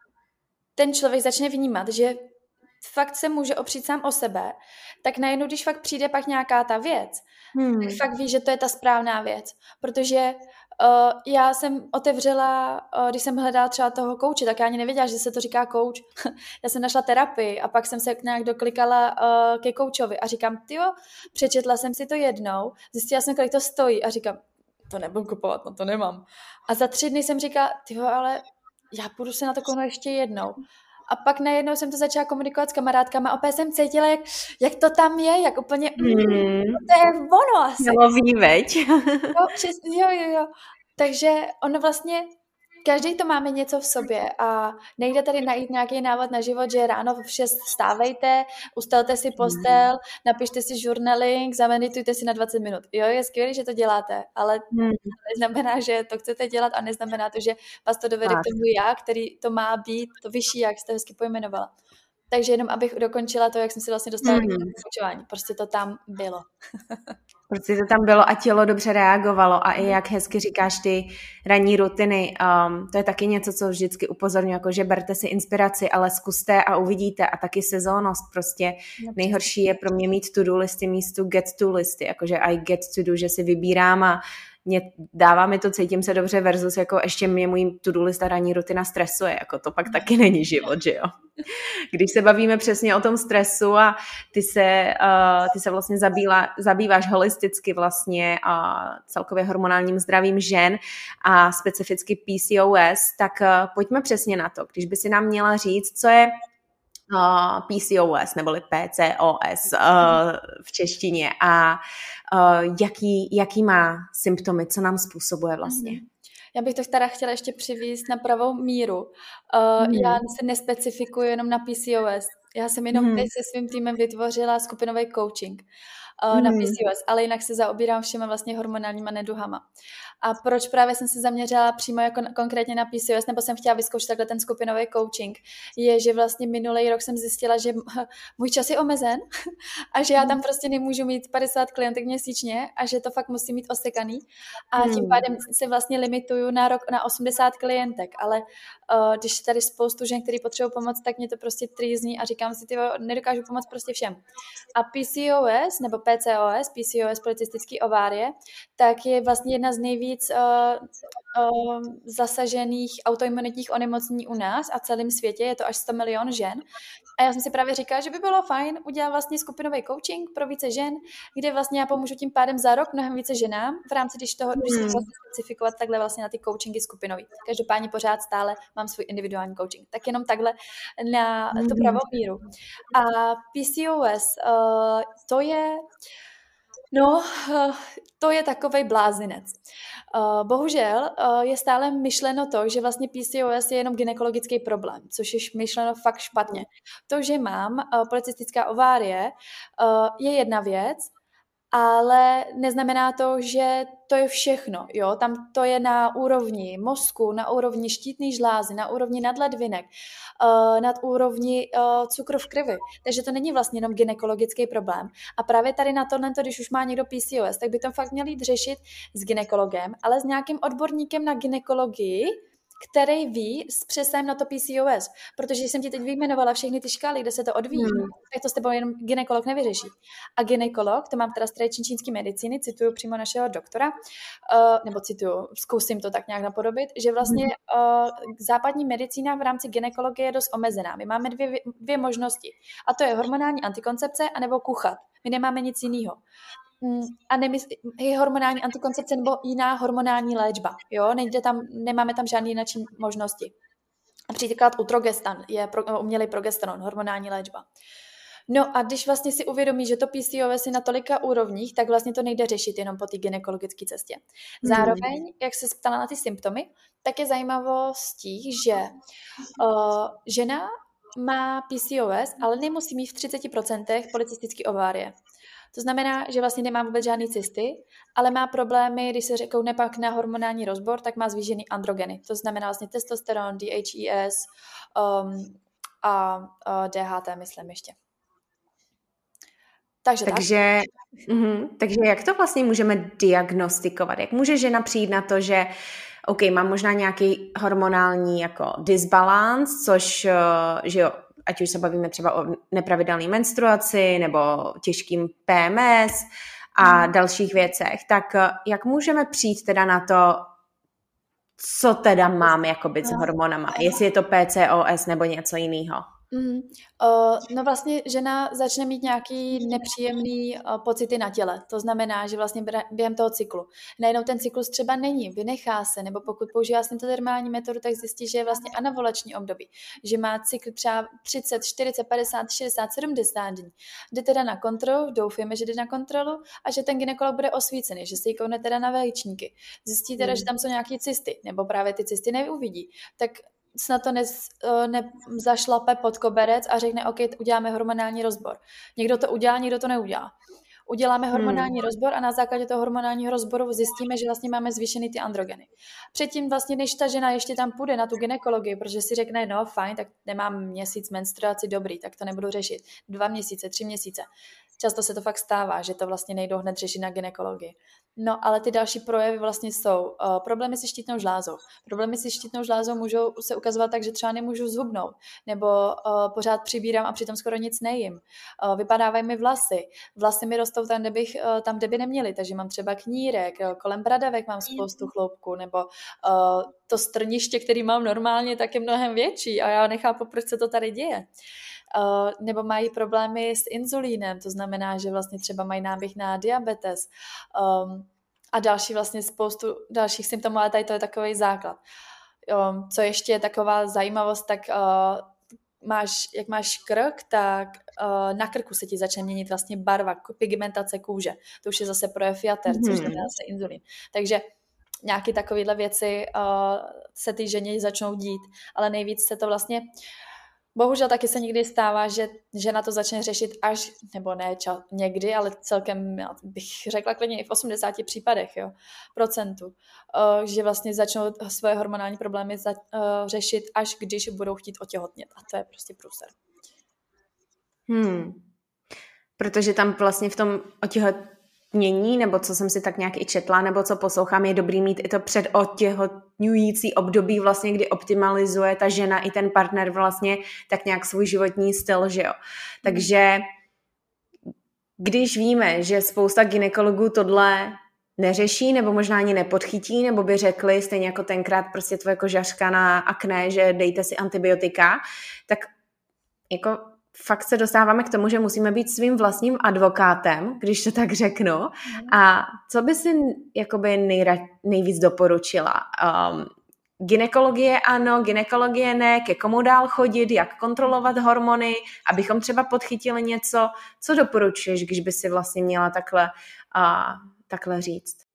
ten člověk začne vnímat, že fakt se může opřít sám o sebe, tak najednou, když fakt přijde pak nějaká ta věc, hmm. tak fakt ví, že to je ta správná věc. Protože uh, já jsem otevřela, uh, když jsem hledala třeba toho kouče, tak já ani nevěděla, že se to říká kouč. Já jsem našla terapii a pak jsem se nějak doklikala uh, ke koučovi a říkám, tyjo, přečetla jsem si to jednou, zjistila jsem, kolik to stojí a říkám, to nebudu kupovat, no to nemám. A za tři dny jsem říkala, tyjo, ale já půjdu se na to kouknout ještě jednou. A pak najednou jsem to začala komunikovat s kamarádkama a opět jsem cítila, jak, jak to tam je, jak úplně, mm, to je ono asi. Milový, veď? Jo, přes, jo, jo, jo. Takže ono vlastně, každý to máme něco v sobě a nejde tady najít nějaký návod na život, že ráno v šest vstávejte, ustelte si postel, napište si journaling, zameditujte si na dvacet minut. Jo, je skvělé, že to děláte, ale hmm. neznamená, že to chcete dělat a neznamená to, že vás to dovede tak k tomu já, který to má být, to vyšší, jak jste hezky pojmenovala. Takže jenom abych dokončila to, jak jsem si vlastně dostala mm. k poučování. Prostě to tam bylo. Prostě to tam bylo a tělo dobře reagovalo a i jak hezky říkáš ty ranní rutiny, um, to je taky něco, co vždycky upozorňuji, jako že berte si inspiraci, ale zkuste a uvidíte a taky sezónnost. Prostě nejhorší je pro mě mít to-do listy místo get-to listy, jakože I get to do, že si vybírám a mě, dává mi to, cítím se dobře versus jako ještě mě můj to-do list a ranní rutina stresuje, jako to pak taky není život, že jo. Když se bavíme přesně o tom stresu a ty se, uh, ty se vlastně zabýla, zabýváš holisticky vlastně a uh, celkově hormonálním zdravím žen a specificky P C O S, tak uh, pojďme přesně na to. Když by si nám měla říct, co je Uh, P C O S neboli P C O S uh, v češtině a uh, jaký, jaký má symptomy, co nám způsobuje vlastně. Já bych to teda chtěla ještě přivést na pravou míru. Uh, mm. Já se nespecifikuji jenom na P C O S. Já jsem jenom mm. teď se svým týmem vytvořila skupinový coaching uh, mm. na P C O S, ale jinak se zaobírám všema vlastně hormonálníma neduhama. A proč právě jsem se zaměřila přímo jako konkrétně na P C O S, nebo jsem chtěla vyzkoušet takhle ten skupinový coaching, je, že vlastně minulý rok jsem zjistila, že můj čas je omezen a že já tam prostě nemůžu mít padesát klientek měsíčně a že to fakt musí mít osekaný a tím pádem se vlastně limituju na rok na osmdesát klientek, ale uh, když tady spoustu žen, který potřebují pomoc, tak mě to prostě trýzní a říkám si, tyjo, nedokážu pomoct prostě všem. A P C O S nebo P C O S, P C O S polycystický ovárie, tak je vlastně jedna z nejvíc víc uh, uh, zasažených autoimunitních onemocnění u nás a celém světě, je to až sto milion žen. A já jsem si právě říkala, že by bylo fajn udělat vlastně skupinový coaching pro více žen, kde vlastně já pomůžu tím pádem za rok mnohem více ženám v rámci, když toho, když se to vlastně specifikovat takhle vlastně na ty coachingy skupinový. Každopádně pořád stále mám svůj individuální coaching. Tak jenom takhle na tu pravou míru. A P C O S, uh, to je No, to je takovej blázinec. Bohužel je stále myšleno to, že vlastně P C O S je jenom gynekologický problém, což je myšleno fakt špatně. To, že mám polycystická ovárie, je jedna věc, ale neznamená to, že to je všechno. Jo? Tam to je na úrovni mozku, na úrovni štítné žlázy, na úrovni nadledvinek, uh, nad úrovni uh, cukru v krvi. Takže to není vlastně jenom gynekologický problém. A právě tady na tohle, když už má někdo P C O S, tak by to fakt měl jít řešit s gynekologem, ale s nějakým odborníkem na gynekologii, který ví s přesahem na to P C O S. Protože jsem ti teď vyjmenovala všechny ty škály, kde se to odvíjí, hmm. tak to s tebou jenom gynekolog nevyřeší. A gynekolog, to mám teda z tradiční čínské medicíny, cituju přímo našeho doktora, uh, nebo cituju, zkusím to tak nějak napodobit, že vlastně uh, západní medicína v rámci gynekologie je dost omezená. My máme dvě, dvě možnosti. A to je hormonální antikoncepce anebo kuchat. My nemáme nic jiného. A nemysl, je hormonální antikoncepce nebo jiná hormonální léčba. Jo? Nejde tam, nemáme tam žádné jiné možnosti. Například utrogestan je pro, umělý progesteron, hormonální léčba. No a když vlastně si uvědomí, že to P C O S je na tolika úrovních, tak vlastně to nejde řešit jenom po té gynekologické cestě. Zároveň, hmm. jak se ptala na ty symptomy, tak je zajímavostí, že uh, žena má P C O S, ale nemusí mít v třicet procent polycystické ovárie. To znamená, že vlastně nemá vůbec žádný cysty, ale má problémy, když se řekou nepak na hormonální rozbor, tak má zvýšený androgeny. To znamená vlastně testosteron, D H E S um, a uh, D H T, myslím ještě. Takže, takže, tak. uh, takže jak to vlastně můžeme diagnostikovat? Jak může žena přijít na to, že OK, mám možná nějaký hormonální jako disbalans, což, že jo, ať už se bavíme třeba o nepravidelné menstruaci nebo těžkým P M S a hmm. dalších věcech, tak jak můžeme přijít teda na to, co teda mám jakoby s hormonama? Jestli je to P C O S nebo něco jiného? Mm, uh, no vlastně žena začne mít nějaký nepříjemný uh, pocity na těle. To znamená, že vlastně během toho cyklu. Najednou ten cyklus třeba není, vynechá se, nebo pokud používá symptotermální metodu, tak zjistí, že je vlastně anovulační období. Že má cykl třeba třicet, čtyřicet, padesát, šedesát, sedmdesát dní. Jde teda na kontrolu, doufujeme, že jde na kontrolu a že ten gynekolog bude osvícený, že se jí koune teda na vejčníky. Zjistí teda, mm. že tam jsou nějaké cysty, nebo právě ty cysty neuvidí. Tak snad to nezašlape pod koberec a řekne, OK, uděláme hormonální rozbor. Někdo to udělá, někdo to neudělá. Uděláme hormonální hmm. rozbor a na základě toho hormonálního rozboru zjistíme, že vlastně máme zvýšený ty androgeny. Předtím vlastně, než ta žena ještě tam půjde na tu gynekologii, protože si řekne, no fajn, tak nemám měsíc menstruaci, dobrý, tak to nebudu řešit. Dva měsíce, tři měsíce. Často se to fakt stává, že to vlastně nejdou hned řešit na gynekologii. No, ale ty další projevy vlastně jsou uh, problémy se štítnou žlázou. Problémy se štítnou žlázou můžou se ukazovat tak, že třeba nemůžu zhubnout, nebo uh, pořád přibírám a přitom skoro nic nejím. Uh, vypadávají mi vlasy. Vlasy mi rostou tam, kde, bych, uh, tam, kde by neměly, takže mám třeba knírek, uh, kolem bradavek mám spoustu chloupků, nebo uh, to strniště, který mám normálně, tak je mnohem větší a já nechápu, proč se to tady děje. Uh, nebo mají problémy s inzulínem, to znamená, že vlastně třeba mají náběh na diabetes um, a další vlastně spoustu dalších symptomů, ale tady to je takový základ. Um, co ještě je taková zajímavost, tak uh, máš, jak máš krk, tak uh, na krku se ti začne měnit vlastně barva, pigmentace kůže. To už je zase projev jater, mm. což znamená zase inzulín. Takže nějaké takovéhle věci uh, se ty ženě začnou dít, ale nejvíc se to vlastně bohužel taky se někdy stává, že žena to začne řešit až, nebo ne ča, někdy, ale celkem, já bych řekla klidně i v osmdesáti případech, jo, procentu, uh, že vlastně začnou svoje hormonální problémy za, uh, řešit, až když budou chtít otěhotnět. A to je prostě průser. Hmm. Protože tam vlastně v tom otěhotnění, nebo co jsem si tak nějak i četla, nebo co poslouchám, je dobrý mít i to předotěhotňující období vlastně, kdy optimalizuje ta žena i ten partner vlastně tak nějak svůj životní styl, že jo. Takže když víme, že spousta gynekologů tohle neřeší, nebo možná ani nepodchytí, nebo by řekli, stejně jako tenkrát prostě tvoje kožařka na akné, že dejte si antibiotika, tak jako fakt se dostáváme k tomu, že musíme být svým vlastním advokátem, když to tak řeknu. A co by si jakoby nejra, nejvíc doporučila? Um, gynekologie ano, gynekologie ne, ke komu dál chodit, jak kontrolovat hormony, abychom třeba podchytili něco. Co doporučuješ, když by si vlastně měla takhle, uh, takhle říct?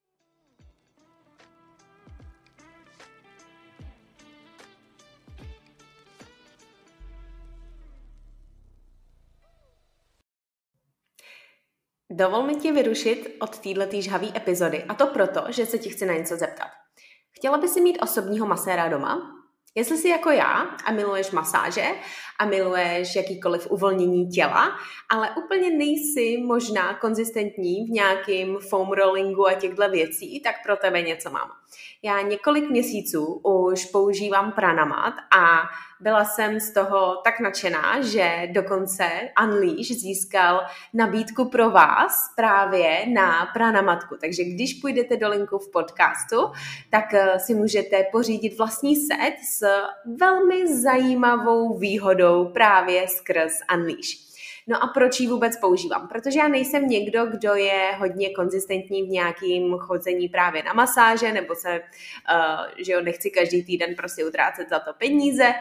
Dovol mi ti vyrušit od této žhavé epizody, a to proto, že se ti chci na něco zeptat. Chtěla by si mít osobního maséra doma? Jestli jsi jako já a miluješ masáže a miluješ jakýkoliv uvolnění těla, ale úplně nejsi možná konzistentní v nějakým foam rollingu a těchto věcí, tak pro tebe něco mám. Já několik měsíců už používám Pranamat a byla jsem z toho tak nadšená, že dokonce Unleash získal nabídku pro vás právě na Pranamatku. Takže když půjdete do linku v podcastu, tak si můžete pořídit vlastní set s velmi zajímavou výhodou právě skrz Unleash. No a proč ji vůbec používám? Protože já nejsem někdo, kdo je hodně konzistentní v nějakým chodzení právě na masáže, nebo se, uh, že jo, nechci každý týden prostě utrácet za to peníze,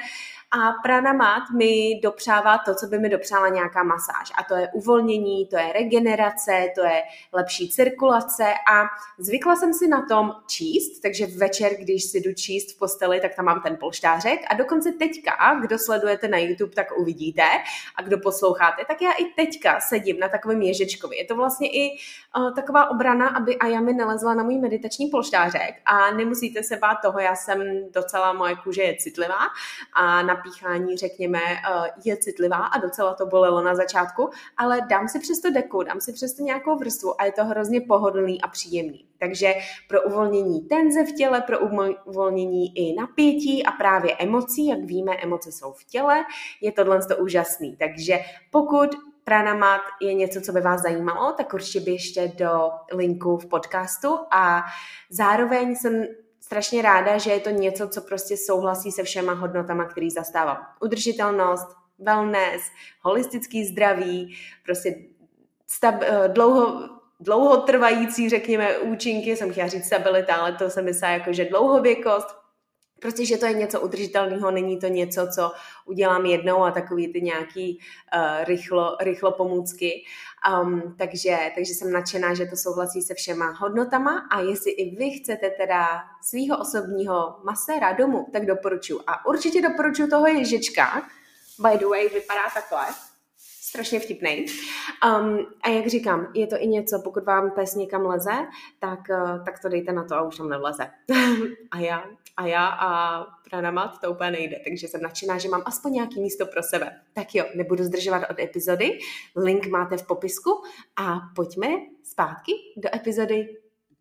A Pranamat mi dopřává to, co by mi dopřála nějaká masáž. A to je uvolnění, to je regenerace, to je lepší cirkulace a zvykla jsem si na tom číst, takže večer, když si jdu číst v posteli, tak tam mám ten polštářek a dokonce teďka, kdo sledujete na YouTube, tak uvidíte a kdo posloucháte, tak já i teďka sedím na takovém ježečkovi. Je to vlastně i uh, taková obrana, aby Aja mi nelezla na můj meditační polštářek a nemusíte se bát toho, já jsem docela, moje kůže je citlivá a na píchání, řekněme, uh, je citlivá a docela to bolelo na začátku, ale dám si přesto deku, dám si přesto nějakou vrstvu a je to hrozně pohodlný a příjemný. Takže pro uvolnění tenze v těle, pro uvolnění i napětí a právě emocí, jak víme, emoce jsou v těle, je tohle to úžasný. Takže pokud Pranamat je něco, co by vás zajímalo, tak určitě běžte do linku v podcastu a zároveň jsem strašně ráda, že je to něco, co prostě souhlasí se všema hodnotama, který zastávám. Udržitelnost, wellness, holistický zdraví, prostě stab, dlouho, dlouhotrvající, řekněme, účinky, jsem chtěla říct stabilita, ale to jsem myslela jako, že dlouhověkost, prostě, že to je něco udržitelného, není to něco, co udělám jednou a takový ty nějaký uh, rychlo, rychlo pomůcky. Um, takže, takže jsem nadšená, že to souhlasí se všema hodnotama a jestli i vy chcete teda svýho osobního maséra domů, tak doporučuji. A určitě doporučuji toho ježička. By the way, vypadá takhle. Strašně vtipnej. Um, a jak říkám, je to i něco, pokud vám pes někam leze, tak, uh, tak to dejte na to a už tam nevleze. a já, a já a Pranamat to úplně nejde, takže jsem nadšená, že mám aspoň nějaký místo pro sebe. Tak jo, nebudu zdržovat od epizody, link máte v popisku a pojďme zpátky do epizody.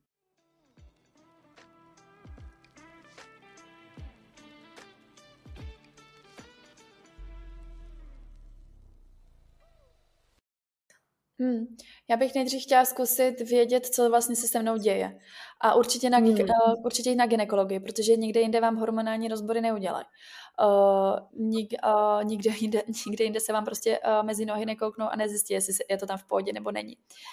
Hmm. Já bych nejdřív chtěla zkusit vědět, co vlastně se se mnou děje. A určitě na, hmm. uh, určitě na gynekologii, protože nikde jinde vám hormonální rozbory neudělají. Uh, nik, uh, nikde, jinde, nikde jinde se vám prostě uh, mezi nohy nekouknou a nezjistí, jestli je to tam v pohodě nebo není.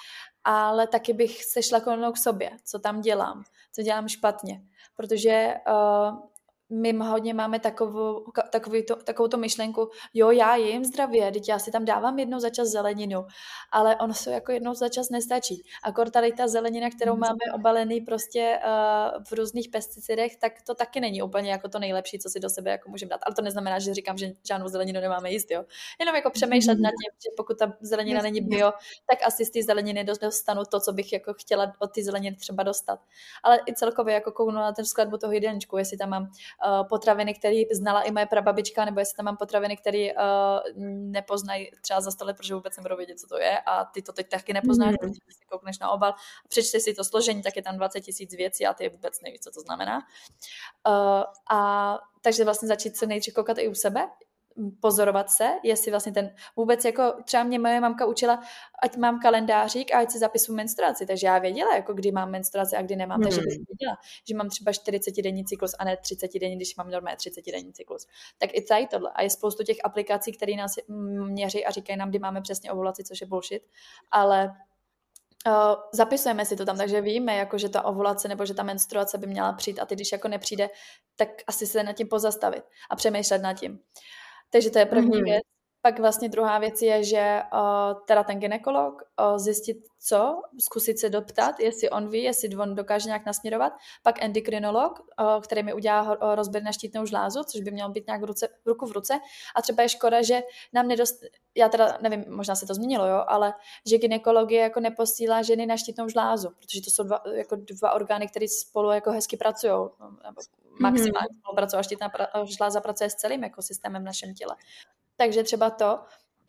Ale taky bych se šla k sobě, co tam dělám, co dělám špatně, protože uh, my hodně máme takovou, takovou, to, takovou to myšlenku, jo, já jim zdravě, teď já si tam dávám jednou za čas zeleninu, ale ono se jako jednou za čas nestačí. Akor tady ta zelenina, kterou máme obalený prostě uh, v různých pesticidech, tak to taky není úplně jako to nejlepší, co si do sebe jako můžeme dát. Ale to neznamená, že říkám, že žádnou zeleninu nemáme jíst, jo. Jenom jako přemýšlet nad tím, že pokud ta zelenina není bio, tak asi z té zeleniny dostanu to, co bych jako chtěla od té zeleniny třeba dostat. Ale i celkově jako kouknu na ten skladbu toho jídelníčku, jestli tam mám potraviny, které znala i moje prababička, nebo jestli tam mám potraviny, které uh, nepoznají třeba za sto let, protože vůbec nebudou vědět, co to je a ty to teď taky nepoznáš, mm. protože si koukneš na obal a přečteš si to složení, tak je tam dvacet tisíc věcí a ty vůbec nevíš, co to znamená. Uh, a takže vlastně začít se nejdřív koukat i u sebe, pozorovat se, jestli vlastně ten vůbec jako třeba mě moje mamka učila, ať mám kalendářík a ať si zapisuju menstruaci, takže já věděla, jako kdy mám menstruaci a kdy nemám, mm. takže bych věděla, že mám třeba čtyřicetidenní cyklus a ne třicetidenní, když mám normálně třicetidenní cyklus. Tak i tady tohle. A je spoustu těch aplikací, které nás měří a říkají nám, kdy máme přesně ovulaci, což je bullshit, ale Uh, zapisujeme si to tam, takže víme, jako, že ta ovulace nebo že ta menstruace by měla přijít a ty, když jako nepřijde, tak asi se nad tím pozastavit a přemýšlet nad tím. Takže to je první mm-hmm. věc. Pak vlastně druhá věc je, že uh, teda ten gynekolog uh, zjistit co, zkusit se doptat, jestli on ví, jestli on dokáže nějak nasměrovat. Pak endokrinolog, uh, který mi udělá uh, rozběr na štítnou žlázu, což by mělo být nějak v ruce, ruku v ruce. A třeba je škoda, že nám nedost... Já teda nevím, možná se to změnilo, jo, ale že gynekologie jako neposílá ženy na štítnou žlázu, protože to jsou dva, jako dva orgány, které spolu jako hezky pracují. Maximálně mm-hmm. spolupracují a štítná žláza pracuje s celým ekosystémem v našem těle. Takže třeba to.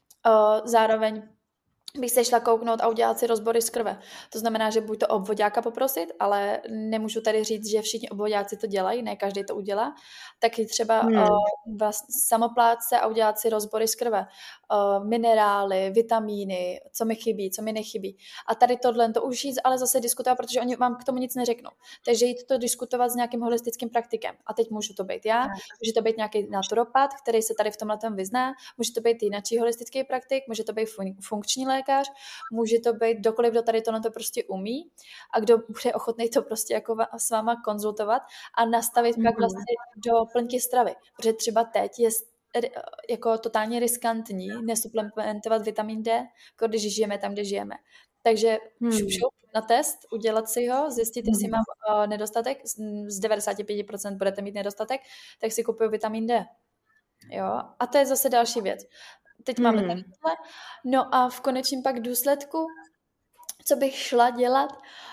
Uh, zároveň bych se šla kouknout a udělat si rozbory z krve. To znamená, že buď to obvoďáka poprosit, ale nemůžu tady říct, že všichni obvoďáci to dělají, ne každý to udělá. Taky třeba hmm. uh, vlastně samoplát se a udělat si rozbory z krve. Uh, minerály, vitamíny, co mi chybí, co mi nechybí. A tady tohle to už jít, ale zase diskutovat, protože oni vám k tomu nic neřeknou. Takže jít to diskutovat s nějakým holistickým praktikem. A teď můžu to být já, může to být nějaký naturopat, který se tady v tomhle tom vyzná, může to být jiný holistický praktik, může to být fun- funkční lékař, může to být kdokoliv, kdo tady tohle to prostě umí a kdo bude ochotný to prostě jako s váma konzultovat a nastavit mm-hmm. pak vlastně do plňky stravy. Protože třeba teď je jako totálně riskantní nesuplementovat vitamin D, jako když žijeme tam, kde žijeme. Takže Hmm. šup, šup na test, udělat si ho, zjistit, Hmm. jestli mám uh, nedostatek, z, z devadesát pět procent budete mít nedostatek, tak si kupuju vitamin D. Jo? A to je zase další věc. Teď máme Hmm. tady tohle. No a v konečném pak důsledku, co bych šla dělat,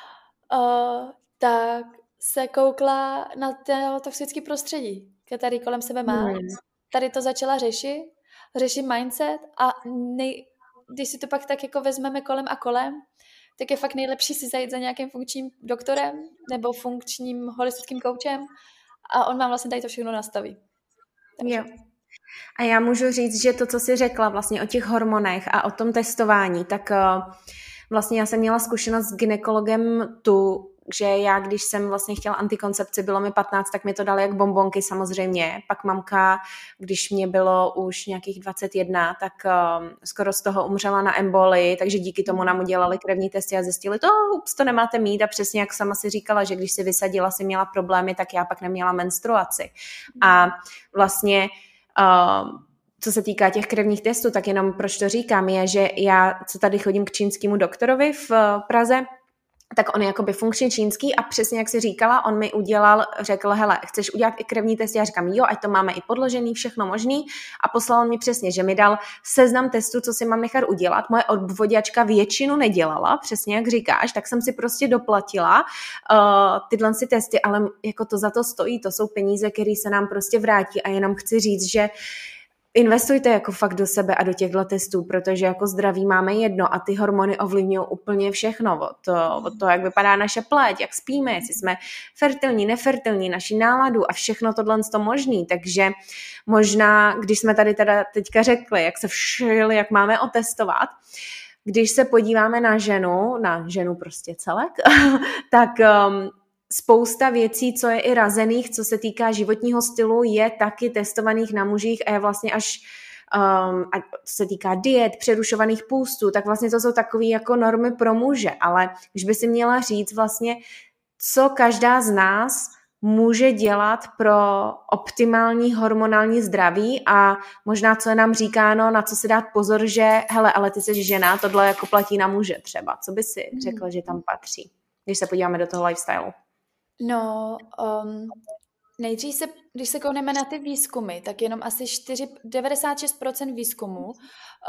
uh, tak se koukla na to toxické prostředí, které tady kolem sebe má. Hmm. Tady to začala řešit, řešit mindset a nej, když si to pak tak jako vezmeme kolem a kolem, tak je fakt nejlepší si zajít za nějakým funkčním doktorem nebo funkčním holistickým koučem a on vám vlastně tady to všechno nastaví. Takže. Jo. A já můžu říct, že to, co jsi řekla vlastně o těch hormonech a o tom testování, tak uh, vlastně já jsem měla zkušenost s gynekologem tu, že já, když jsem vlastně chtěla antikoncepci, bylo mi patnáct, tak mi to dali jak bonbonky samozřejmě. Pak mamka, když mě bylo už nějakých dvacet jedna, tak um, skoro z toho umřela na embolii, takže díky tomu nám udělali krevní testy a zjistili, to ups, to nemáte mít a přesně jak sama si říkala, že když si vysadila, si měla problémy, tak já pak neměla menstruaci. A vlastně uh, co se týká těch krevních testů, tak jenom proč to říkám, je, že já, co tady chodím k čínskému doktorovi v Praze, tak on je jakoby funkčně čínský a přesně jak jsi říkala, on mi udělal, řekl, hele, chceš udělat i krevní testy? Já říkám, jo, ať to máme i podložený, všechno možný a poslal mi přesně, že mi dal seznam testů, co si mám nechat udělat. Moje obvoďačka většinu nedělala, přesně jak říkáš, tak jsem si prostě doplatila uh, tyhle si testy, ale jako to za to stojí, to jsou peníze, které se nám prostě vrátí a jenom chci říct, že investujte jako fakt do sebe a do těchto testů, protože jako zdraví máme jedno a ty hormony ovlivňují úplně všechno. Od, od toho, jak vypadá naše pleť, jak spíme, jestli jsme fertilní, nefertilní, naši náladu a všechno tohle to možný. Takže možná, když jsme tady teda teďka řekli, jak se všeli, jak máme otestovat, když se podíváme na ženu, na ženu prostě celek, tak um, spousta věcí, co je i razených, co se týká životního stylu, je taky testovaných na mužích a je vlastně až, um, a co se týká diet, přerušovaných půstů, tak vlastně to jsou takové jako normy pro muže, ale když by si měla říct vlastně, co každá z nás může dělat pro optimální hormonální zdraví a možná, co je nám říkáno, na co si dát pozor, že hele, ale ty jsi žena, tohle jako platí na muže třeba. Co by si řekla, že tam patří, když se podíváme do toho lifestylu? No, um, nejdřív se, když se koukneme na ty výzkumy, tak jenom asi čtyři, devadesát šest procent výzkumu uh,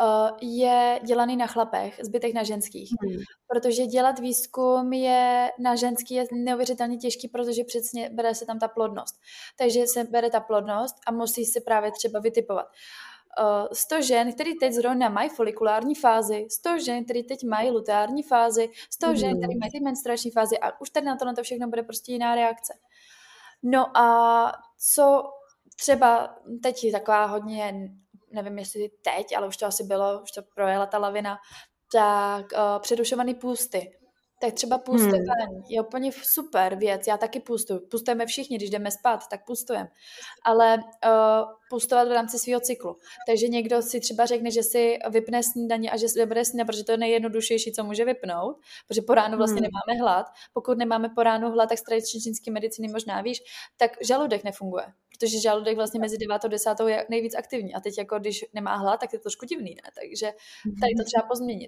je dělaný na chlapech, zbytek na ženských. Hmm. Protože dělat výzkum je na ženský je neuvěřitelně těžký, protože přesně bere se tam ta plodnost. Takže se bere ta plodnost a musí se právě třeba vytipovat. Uh, sto žen, který teď zrovna mají folikulární fázi, sto žen, který teď mají luteární fázi, sto mm. žen, který mají teď menstruační fázi a už tady na to, na to všechno bude prostě jiná reakce. No a co třeba teď je taková hodně, nevím jestli teď, ale už to asi bylo, už to projela ta lavina, tak uh, přerušovaný půsty. Tak třeba půstování hmm. je úplně super věc. Já taky půstuju. Půstujeme všichni, když jdeme spát, tak půstujeme. Ale uh, půstovat v rámci svého cyklu. Takže někdo si třeba řekne, že si vypne snídaně a že si vypne snídaně, protože to je nejjednodušejší, co může vypnout, protože po ránu vlastně hmm. nemáme hlad. Pokud nemáme po ránu hlad, tak z tradiční čínské medicíny možná víš, tak žaludek nefunguje. Protože žaludek vlastně mezi devátou a desátou je nejvíc aktivní. A teď jako když nemá hlad, tak je to trošku divný, ne? Takže tady to třeba pozměnit.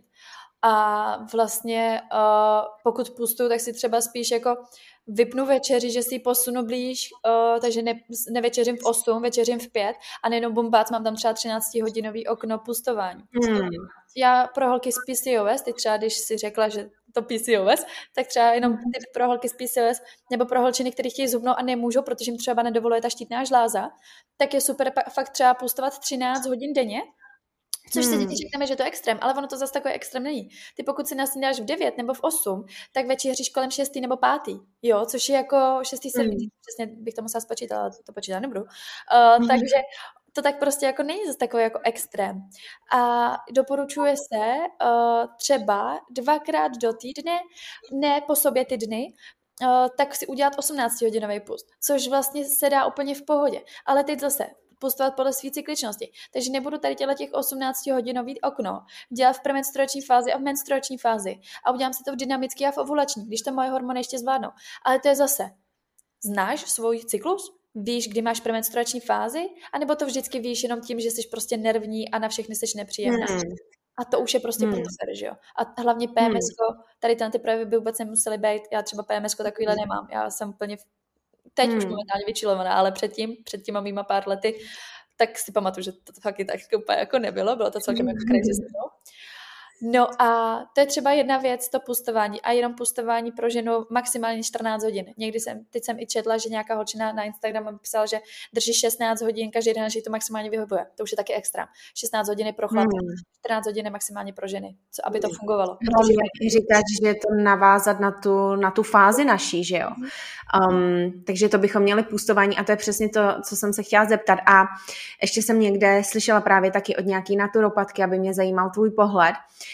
A vlastně uh, pokud půstuju, tak si třeba spíš jako vypnu večeři, že si ji posunu blíž, uh, takže ne, nevečeřím v osm, večeřím v pět a nejenom bombác, mám tam třeba třináctihodinový okno pustování. Hmm. Já pro holky z P C O S, teď třeba když si řekla, že to P C O S, tak třeba jenom ty pro holky z P C O S nebo pro holčiny, které chtějí zhubnout a nemůžou, protože jim třeba nedovoluje ta štítná žláza, tak je super fakt třeba pustovat třináct hodin denně. Což hmm. si děti řekneme, že to je extrém, ale ono to zase takové extrém není. Ty pokud si nasnídáš v devět nebo v osm, tak večeříš kolem šestý nebo pátý, jo, což je jako šestý, sedmý, hmm. přesně bych to musela spočítat, ale to počítat nebudu. Uh, hmm. Takže to tak prostě jako není zase takový jako extrém. A doporučuje se uh, třeba dvakrát do týdne, ne po sobě ty dny, uh, tak si udělat osmnáctihodinový pust, což vlastně se dá úplně v pohodě. Ale teď zase pustovat podle své cykličnosti. Takže nebudu tady dělat těch osmnáctihodinový okno, dělat v premenstruační fázi a v menstruační fázi a udělám si to v dynamický a v ovulační, když to moje hormony ještě zvládnou. Ale to je zase, znáš svůj cyklus? víš, kdy máš premenstruační fázi, anebo to vždycky víš jenom tím, že jsi prostě nervní a na všechny jsi nepříjemná. Hmm. A to už je prostě hmm. průser, že jo. A hlavně PMSko, tady ty projevy by vůbec nemusely být, já třeba PMSko takovýhle nemám, já jsem úplně, teď hmm. už momentálně vyčilovaná, ale předtím, před těma mýma pár lety, tak si pamatuju, že to taky tak úplně jako nebylo, bylo to celkem jako crazy. No a to je třeba jedna věc, to pustování a jenom pustování pro ženu maximálně čtrnáct hodin. Někdy jsem, teď jsem i četla, že nějaká holčina na Instagramu psala, že drží šestnáct hodin každý den, že to maximálně vyhovuje. To už je taky extra. šestnáct hodin je pro chlapy, hmm. čtrnáct hodin je maximálně pro ženy, co, aby to fungovalo. Protože říkáš, že je to navázat na tu, na tu fázi naší, že jo. Um, takže to bychom měli pustování a to je přesně to, co jsem se chtěla zeptat. A ještě jsem někde slyšela právě taky od nějaký naturopatky, aby mě zajímal tvůj pohled.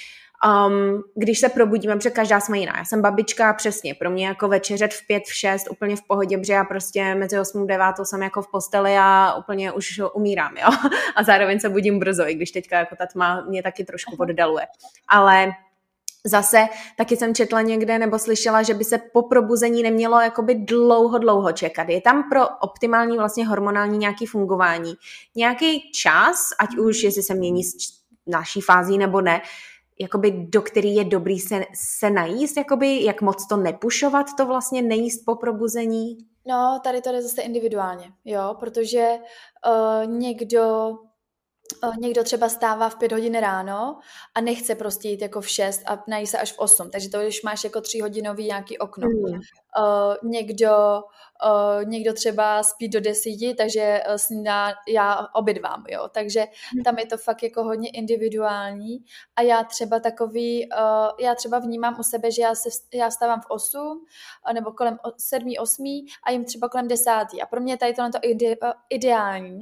Um, když se probudíme, protože každá jsme jiná. Já jsem babička, přesně, pro mě jako večeřet v pět, v šest, úplně v pohodě, protože já prostě mezi osm, devátou jsem jako v posteli a úplně už umírám, jo. A zároveň se budím brzo, i když teďka jako ta tma mě taky trošku oddaluje. Ale zase taky jsem četla někde nebo slyšela, že by se po probuzení nemělo jakoby dlouho, dlouho čekat. Je tam pro optimální vlastně hormonální nějaký fungování nějaký čas, ať už jestli se mění s naší fází nebo ne, jakoby do který je dobrý se, se najíst, jakoby jak moc to nepušovat, to vlastně nejíst po probuzení? No, tady to je zase individuálně, jo, protože uh, někdo Někdo třeba stává v pět hodin ráno a nechce prostě jít jako v šest a nají se až v osm, takže to když máš jako tříhodinový nějaký okno. Mm. Uh, někdo, uh, někdo třeba spí do desíti, takže uh, snídá, já obědvám, jo, takže mm. tam je to fakt jako hodně individuální a já třeba takový, uh, já třeba vnímám u sebe, že já, se, já vstávám v osm nebo kolem sedmi, osmi a jim třeba kolem desátý a pro mě tady tohle to ide, uh, ideální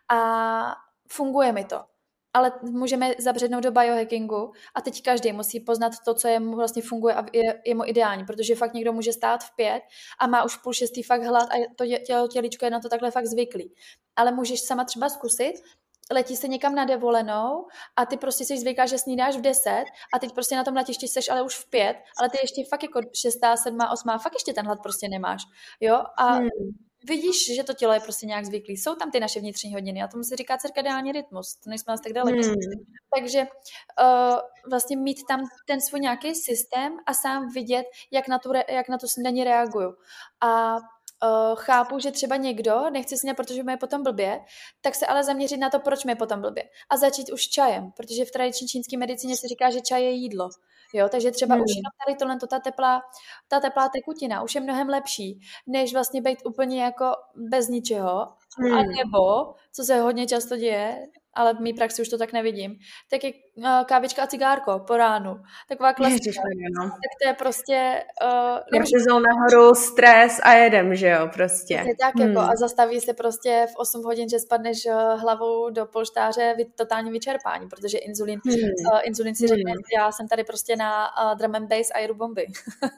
a funguje mi to, ale můžeme zabřednout do biohackingu a teď každý musí poznat to, co jemu vlastně funguje a je, je mu ideální, protože fakt někdo může stát v pět a má už v půl šestý fakt hlad a to tělo, tělíčko je na to takhle fakt zvyklý. Ale můžeš sama třeba zkusit, letí se někam na dovolenou a ty prostě jsi zvyklá, že snídáš v deset a teď prostě na tom letišti seš ale už v pět, ale ty ještě fakt jako šestá, sedmá, osmá, fakt ještě ten hlad prostě nemáš, jo, a hmm. vidíš, že to tělo je prostě nějak zvyklý. Jsou tam ty naše vnitřní hodiny a tomu se říká cirkadiální rytmus. To nejsme nás tak daleko. Hmm. Takže uh, vlastně mít tam ten svůj nějaký systém a sám vidět, jak na tu, re, jak na tu snídaní reaguju. A uh, chápu, že třeba někdo nechce snídat, protože mu je potom blbě, tak se ale zaměřit na to, proč mi je potom blbě. A začít už čajem, protože v tradiční čínské medicíně se říká, že čaj je jídlo. Jo, takže třeba hmm. už jenom tady tohle, ta teplá, ta teplá tekutina už je mnohem lepší, než vlastně být úplně jako bez ničeho. Hmm. A nebo, co se hodně často děje, ale v mý praxi už to tak nevidím, tak je uh, kávička a cigárko po ránu. Taková klasika. No. Tak to je prostě... Uh, Kortizol nahoru, stres a jedem, že jo, prostě. Tak hmm. jako a zastaví se prostě v osm hodin, že spadneš uh, hlavou do polštáře vy, totální vyčerpání, protože inzulin, hmm. uh, inzulin si řekne, hmm. já jsem tady prostě na uh, drum and bass a jedu bomby.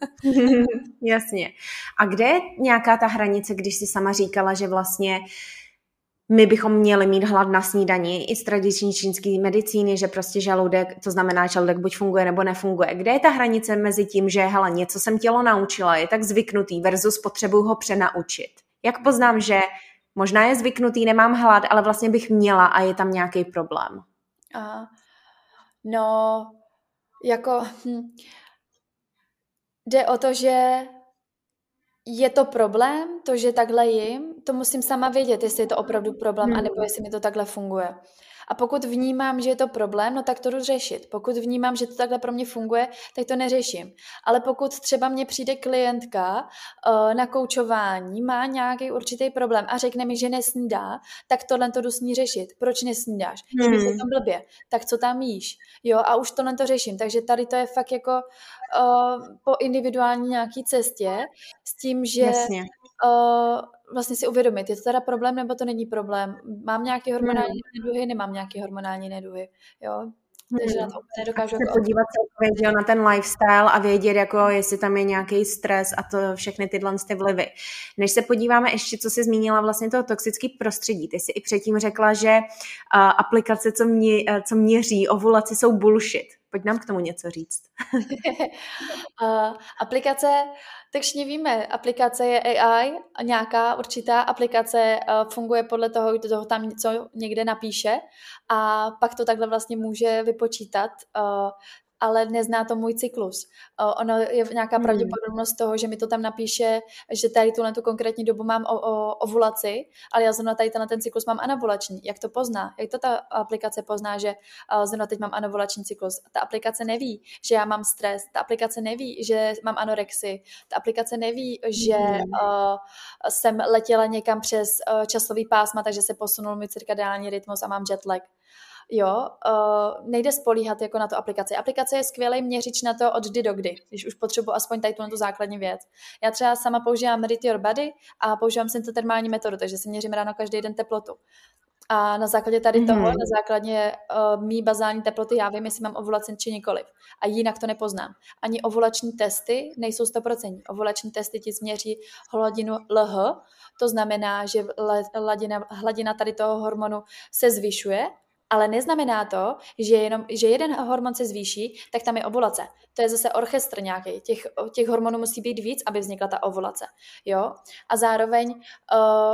Jasně. A kde je nějaká ta hranice, když jsi sama říkala, že vlastně my bychom měli mít hlad na snídani i z tradiční čínské medicíny, že prostě žaludek, to znamená, že žaludek buď funguje nebo nefunguje. Kde je ta hranice mezi tím, že hele, něco jsem tělo naučila, je tak zvyknutý versus potřebuji ho přenaučit? Jak poznám, že možná je zvyknutý, nemám hlad, ale vlastně bych měla a je tam nějaký problém? Aha. No, jako hm, jde o to, že je to problém, to, že takhle jim, to musím sama vědět, jestli je to opravdu problém, hmm. anebo jestli mi to takhle funguje. A pokud vnímám, že je to problém, no tak to jdu řešit. Pokud vnímám, že to takhle pro mě funguje, tak to neřeším. Ale pokud třeba mně přijde klientka uh, na koučování, má nějaký určitý problém a řekne mi, že nesnídá, tak tohle to jdu s ní řešit. Proč nesnídáš? Hmm. Že mi se tam blbě. Tak co tam jíš? Jo, a už tohle to řeším. Takže tady to je fakt jako uh, po individuální nějaký cestě s tím, že Jasně. Uh, vlastně si uvědomit, je to teda problém, nebo to není problém. Mám nějaké hormonální hmm. neduhy, nemám nějaké hormonální neduhy. Jo? Takže hmm. na to nedokážu... Se jako... podívat celkově, že jo, na ten lifestyle a vědět, jako, jestli tam je nějaký stres a to všechny tyhle ty vlivy. Než se podíváme ještě, co jsi zmínila vlastně toho toxické prostředí. Ty jsi i předtím řekla, že uh, aplikace, co, mě, uh, co měří ovulaci, jsou bullshit. Pojď nám k tomu něco říct. uh, aplikace, tak všichni víme, aplikace je A I, nějaká určitá aplikace uh, funguje podle toho, kdo toho tam něco někde napíše a pak to takhle vlastně může vypočítat, uh, ale nezná to můj cyklus. Uh, ono je nějaká hmm. pravděpodobnost toho, že mi to tam napíše, že tady tuhle tu konkrétní dobu mám o, o, ovulaci, ale já zrovna tady ten cyklus mám anovulační. Jak to pozná? Jak to ta aplikace pozná, že uh, zrovna teď mám anovulační cyklus? Ta aplikace neví, že já mám stres. Ta aplikace neví, že mám anorexii. Ta aplikace neví, že uh, jsem letěla někam přes uh, časový pásma, takže se posunul mi cirkadiální rytmus a mám jetlag. Jo, uh, nejde spolíhat jako na to aplikaci. Aplikace je skvělý měřič na to od kdy do kdy, když už potřebuji aspoň tady tu, tu základní věc. Já třeba sama používám Merit Your Body a používám syntotermální metodu, takže si měřím ráno každý den teplotu. A na základě tady toho, mm-hmm. na základě uh, mý bazální teploty, já vím, jestli mám ovulaci či nikoliv. A jinak to nepoznám. Ani ovulační testy nejsou sto procent. Ovulační testy ti změří hladinu L H, to znamená, že hladina, hladina tady toho hormonu se zvyšuje, ale neznamená to, že, jenom, že jeden hormon se zvýší, tak tam je ovulace. To je zase orchestr nějaký. Těch, těch hormonů musí být víc, aby vznikla ta ovulace. Jo? A zároveň uh,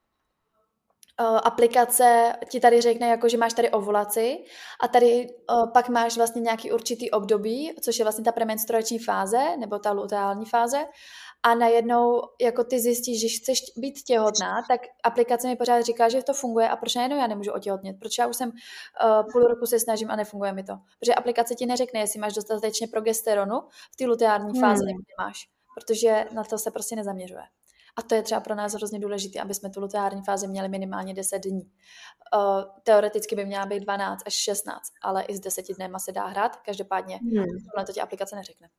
uh, aplikace ti tady řekne, jako, že máš tady ovulaci a tady uh, pak máš vlastně nějaký určitý období, což je vlastně ta premenstruační fáze nebo ta luteální fáze. A najednou jako ty zjistíš, že chceš být těhotná, tak aplikace mi pořád říká, že to funguje a proč najednou já nemůžu otěhotnět? Proč já už jsem uh, půl roku se snažím a nefunguje mi to? Protože aplikace ti neřekne, jestli máš dostatečně progesteronu v té luteální fázi, hmm. nebo nemáš. Protože na to se prostě nezaměřuje. A to je třeba pro nás hrozně důležité, aby jsme tu luteální fázi měli minimálně deset dní. Uh, teoreticky by měla být dvanáct až šestnáct, ale i s deseti dnema se dá hrát. Každopádně hmm. tohle to ti aplikace neřekne.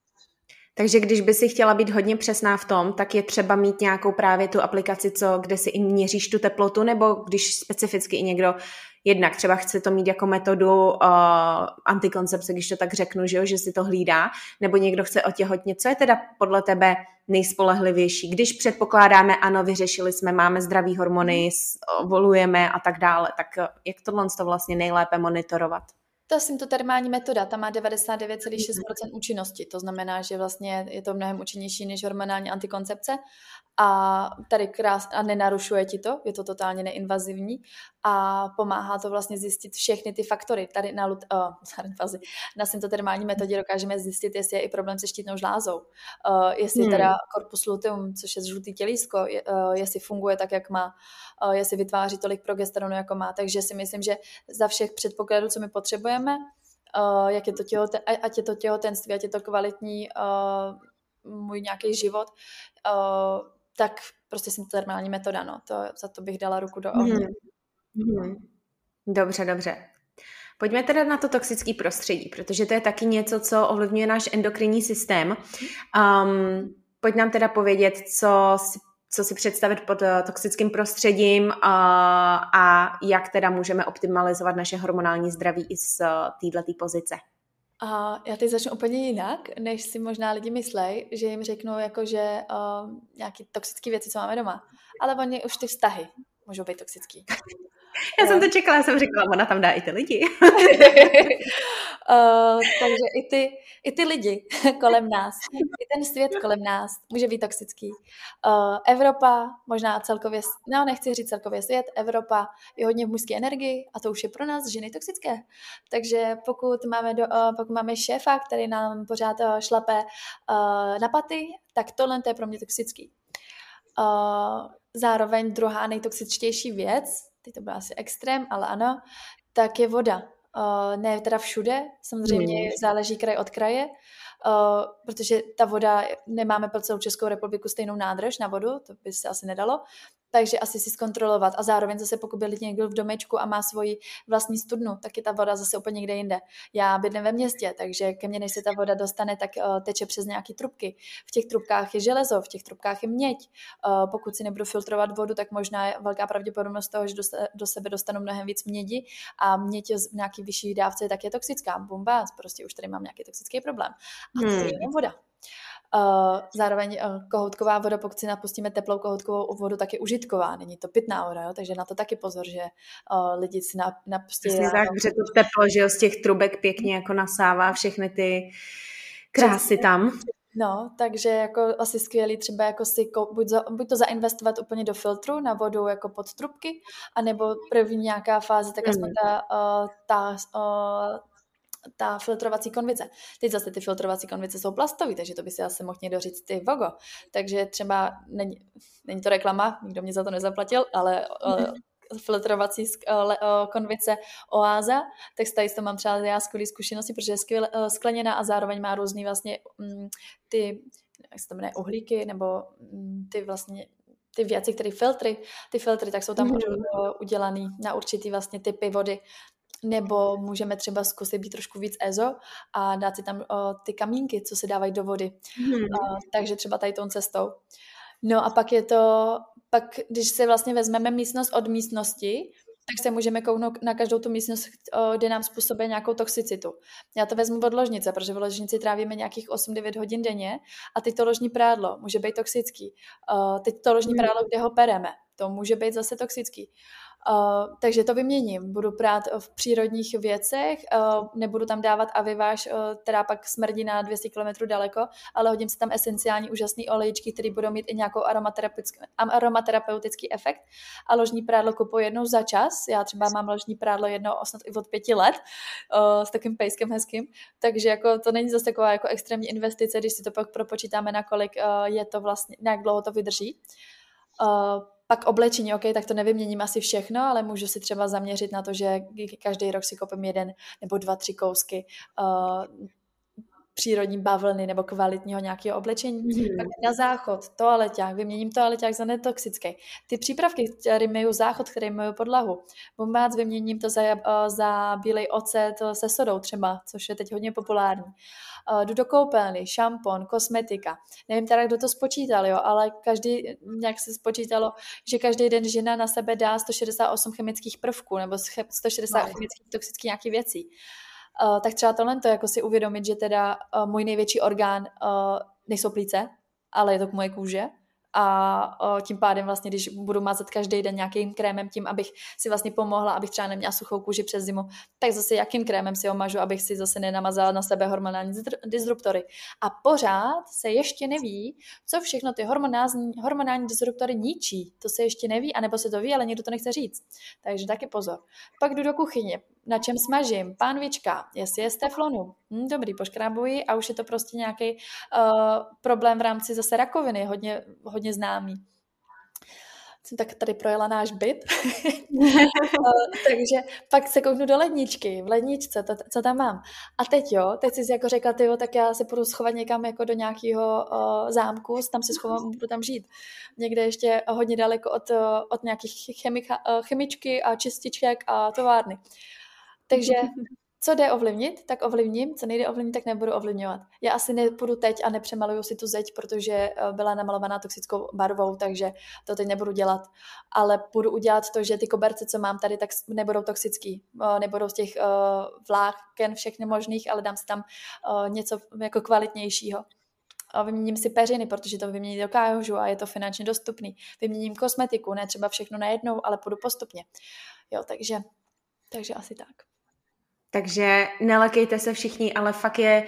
Takže když by si chtěla být hodně přesná v tom, tak je třeba mít nějakou právě tu aplikaci, co, kde si i měříš tu teplotu, nebo když specificky i někdo jednak třeba chce to mít jako metodu uh, antikoncepce, když to tak řeknu, že, jo, že si to hlídá, nebo někdo chce otěhotnět. Co je teda podle tebe nejspolehlivější? Když předpokládáme, ano, vyřešili jsme, máme zdravý hormony, volujeme a tak dále, tak jak tohle to vlastně nejlépe monitorovat? Ta syntotermální metoda, ta má devadesát devět celá šest procent účinnosti, to znamená, že vlastně je to mnohem účinnější než hormonální antikoncepce a tady krás a nenarušuje ti to, je to totálně neinvazivní a pomáhá to vlastně zjistit všechny ty faktory. Tady na, lut, uh, na syntotermální metodě dokážeme zjistit, jestli je i problém se štítnou žlázou, uh, jestli hmm. teda corpus luteum, což je žlutý tělísko, je, uh, jestli funguje tak, jak má, uh, jestli vytváří tolik progesteronu, jako má. Takže si myslím, že za všech předpokladů, co my potřebujeme, uh, jak je to těhoten, ať je to těhotenství, ať je to kvalitní uh, můj nějaký život, uh, tak prostě syntotermální metoda, no. To, za to bych dala ruku do ohně. Hmm. Hmm. Dobře, dobře. Pojďme teda na to toxické prostředí, protože to je taky něco, co ovlivňuje náš endokrinní systém. Um, pojď nám teda povědět, co si, co si představit pod uh, toxickým prostředím uh, a jak teda můžeme optimalizovat naše hormonální zdraví i z uh, této pozice. A já teď začnu úplně jinak, než si možná lidi myslejí, že jim řeknou jako, že uh, nějaké toxické věci, co máme doma. Ale oni už ty vztahy můžou být toxický. Já jsem to čekala, já jsem říkala, ona tam dá i ty lidi. uh, takže i ty, i ty lidi kolem nás, i ten svět kolem nás může být toxický. Uh, Evropa, možná celkově, no nechci říct celkově svět, Evropa je hodně v mužské energii a to už je pro nás ženy toxické. Takže pokud máme, do, uh, pokud máme šéfa, který nám pořád uh, šlape uh, na paty, tak tohle to je pro mě toxický. Uh, zároveň druhá nejtoxičtější věc, teď to byl asi extrém, ale ano, tak je voda. Uh, ne teda všude, samozřejmě mm. záleží kraj od kraje, uh, protože ta voda, nemáme pro celou Českou republiku stejnou nádrž na vodu, to by se asi nedalo, takže asi si zkontrolovat a zároveň zase pokud byl někdo v domečku a má svoji vlastní studnu, tak je ta voda zase úplně někde jinde. Já bydlím ve městě, takže ke mně, než se ta voda dostane, tak uh, teče přes nějaký trubky. V těch trubkách je železo, v těch trubkách je měď. Uh, pokud si nebudu filtrovat vodu, tak možná je velká pravděpodobnost toho, že do, se, do sebe dostanu mnohem víc mědi a měď v nějaký vyšší dávce tak je toxická. Bomba, prostě už tady mám nějaký toxický problém. A to hmm. je voda. Uh, zároveň uh, kohoutková voda, pokud si napustíme teplou kohoutkovou vodu, tak je užitková, není to pitná voda, jo? Takže na to taky pozor, že uh, lidi si na, napustí. Přesně tak, že to teplo, že jo, z těch trubek pěkně jako nasává všechny ty krásy tam. No, takže jako asi skvělý třeba jako si buď, za, buď to zainvestovat úplně do filtru na vodu jako pod trubky, anebo první nějaká fáze, tak aspoň ta, uh, ta uh, ta filtrovací konvice. Teď zase ty filtrovací konvice jsou plastové, takže to by si asi mohl někdo říct ty Vogo. Takže třeba, není, není to reklama, nikdo mě za to nezaplatil, ale uh, filtrovací uh, konvice Oáza, tak tady to mám třeba já skvělý zkušenosti, protože je skvěle, uh, skleněná a zároveň má různý vlastně um, ty, jak se to jmenuje, uhlíky, nebo um, ty vlastně ty věci, které filtry, ty filtry, tak jsou tam mm-hmm. udělaný na určitý vlastně typy vody, nebo můžeme třeba zkusit být trošku víc ezo a dát si tam uh, ty kamínky, co se dávají do vody. Hmm. Uh, takže třeba tady tou cestou. No a pak je to, pak když se vlastně vezmeme místnost od místnosti, tak se můžeme kouknout na každou tu místnost, uh, kde nám způsobuje nějakou toxicitu. Já to vezmu od ložnice, protože v ložnici trávíme nějakých osm devět hodin denně a teď to ložní prádlo může být toxický. Uh, teď to ložní prádlo, kde ho pereme, to může být zase toxický. Uh, takže to vyměním. Budu prát v přírodních věcech, uh, nebudu tam dávat aviváž, uh, která pak smrdí na dvě stě kilometrů daleko, ale hodím si tam esenciální úžasný olejčky, které budou mít i nějakou aromaterapeutický, aromaterapeutický efekt. A ložní prádlo kupuji jednou za čas. Já třeba mám ložní prádlo jednou snad i od pěti let uh, s takým pejskem hezkým, takže jako to není zase taková jako extrémní investice, když si to pak propočítáme, na kolik uh, je to vlastně, jak dlouho to vydrží. Uh, Pak oblečení, ok, tak to nevyměním asi všechno, ale můžu si třeba zaměřit na to, že každý rok si koupím jeden nebo dva, tři kousky uh, přírodní bavlny nebo kvalitního nějakého oblečení. Mm. Pak na záchod, toaleťák, vyměním toaleťák za netoxický. Ty přípravky, které myju záchod, které myju podlahu, bombác, vyměním to za, uh, za bílej ocet se sodou třeba, což je teď hodně populární. Uh, jdu do koupelny, šampon, kosmetika. Nevím teda, kdo to spočítal, jo, ale každý, nějak se spočítalo, že každý den žena na sebe dá sto šedesát osm chemických prvků nebo sto šedesát no. chemických toxických nějakých věcí. Uh, tak třeba tohle to jako si uvědomit, že teda uh, můj největší orgán uh, nejsou plíce, ale je to k moje kůže. A uh, tím pádem vlastně, když budu mázat každý den nějakým krémem tím, abych si vlastně pomohla, abych třeba neměla suchou kůži přes zimu, tak zase jakým krémem si ho mažu, abych si zase nenamazala na sebe hormonální disruptory. A pořád se ještě neví, co všechno ty hormonální, hormonální disruptory ničí. To se ještě neví, anebo se to ví, ale někdo to nechce říct. Takže taky pozor. Pak jdu do kuchyně. Na čem smažím? Pánvička, jestli je z teflonu. Hm, dobrý, poškrábuji a už je to prostě nějaký uh, problém v rámci zase rakoviny, hodně, hodně známý. Jsem tak tady projela náš byt. uh, takže pak se kouknu do ledničky, v ledničce, to, co tam mám. A teď jo, teď jsi jako řekla, tyjo, tak já se půjdu schovat někam jako do nějakého uh, zámku, tam se schovám, budu tam žít. Někde ještě hodně daleko od, uh, od nějakých chemika, uh, chemičky a čističek a továrny. Takže co jde ovlivnit, tak ovlivním, co nejde ovlivnit, tak nebudu ovlivňovat. Já asi nepůjdu teď a nepřemaluju si tu zeď, protože byla namalovaná toxickou barvou, takže to teď nebudu dělat. Ale budu udělat to, že ty koberce, co mám tady, tak nebudou toxický. Nebudou z těch vláken všechny možných, ale dám si tam něco jako kvalitnějšího. Vyměním si peřiny, protože to vymění do kážu a je to finančně dostupný. Vyměním kosmetiku, ne třeba všechno najednou, ale půjdu postupně. Jo, takže, takže asi tak. Takže nelekejte se všichni, ale fakt je,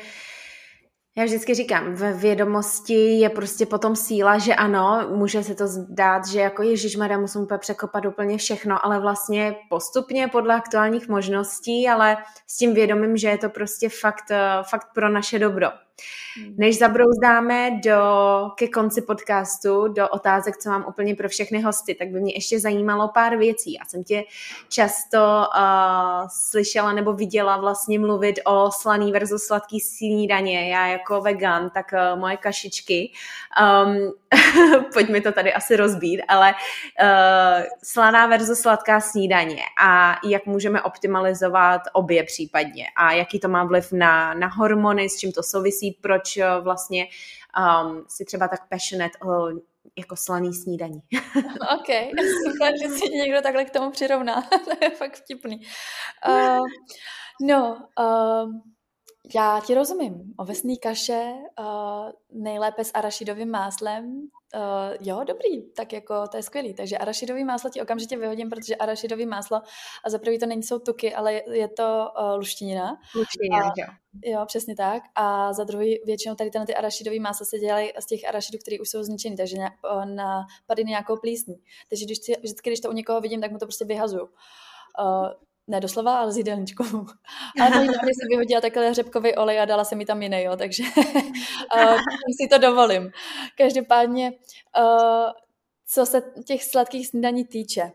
já vždycky říkám, ve vědomosti je prostě potom síla, že ano, může se to zdát, že jako ježišmarja, musím úplně překopat úplně všechno, ale vlastně postupně podle aktuálních možností, ale s tím vědomím, že je to prostě fakt, fakt pro naše dobro. Než zabrouzdáme do, ke konci podcastu, do otázek, co mám úplně pro všechny hosty, tak by mě ještě zajímalo pár věcí. Já jsem tě často uh, slyšela nebo viděla vlastně mluvit o slaný versus sladký snídaně. Já jako vegan, tak uh, moje kašičky. Um, pojďme to tady asi rozbít, ale uh, slaná versus sladká snídaně a jak můžeme optimalizovat obě případně a jaký to má vliv na, na hormony, s čím to souvisí, proč vlastně um, si třeba tak passionate o jako slaný snídaní. Ok, super, že si někdo takhle k tomu přirovná. To je fakt vtipný. Uh, no, uh, Já ti rozumím. Ovesný kaše, uh, nejlépe s arašidovým máslem. Uh, jo, dobrý, tak jako to je skvělý. Takže arašidový máslo ti okamžitě vyhodím, protože arašidový máslo, a za prvý to není jsou tuky, ale je, je to uh, luštěnina. Luštěnina, a, jo. Jo, přesně tak. A za druhý většinou tady ty arašidový másla se dělají z těch arašidů, které už jsou zničený, takže na, na pady nějakou plísní. Takže když, vždycky, když to u někoho vidím, tak mu to prostě vyhazuju. Uh, Ne doslova, ale z jídelníčku. Ale mojí mámě si vyhodila takhle řepkový olej a dala se mi tam jiný, jo, takže uh, si to dovolím. Každopádně, uh, co se těch sladkých snídaní týče,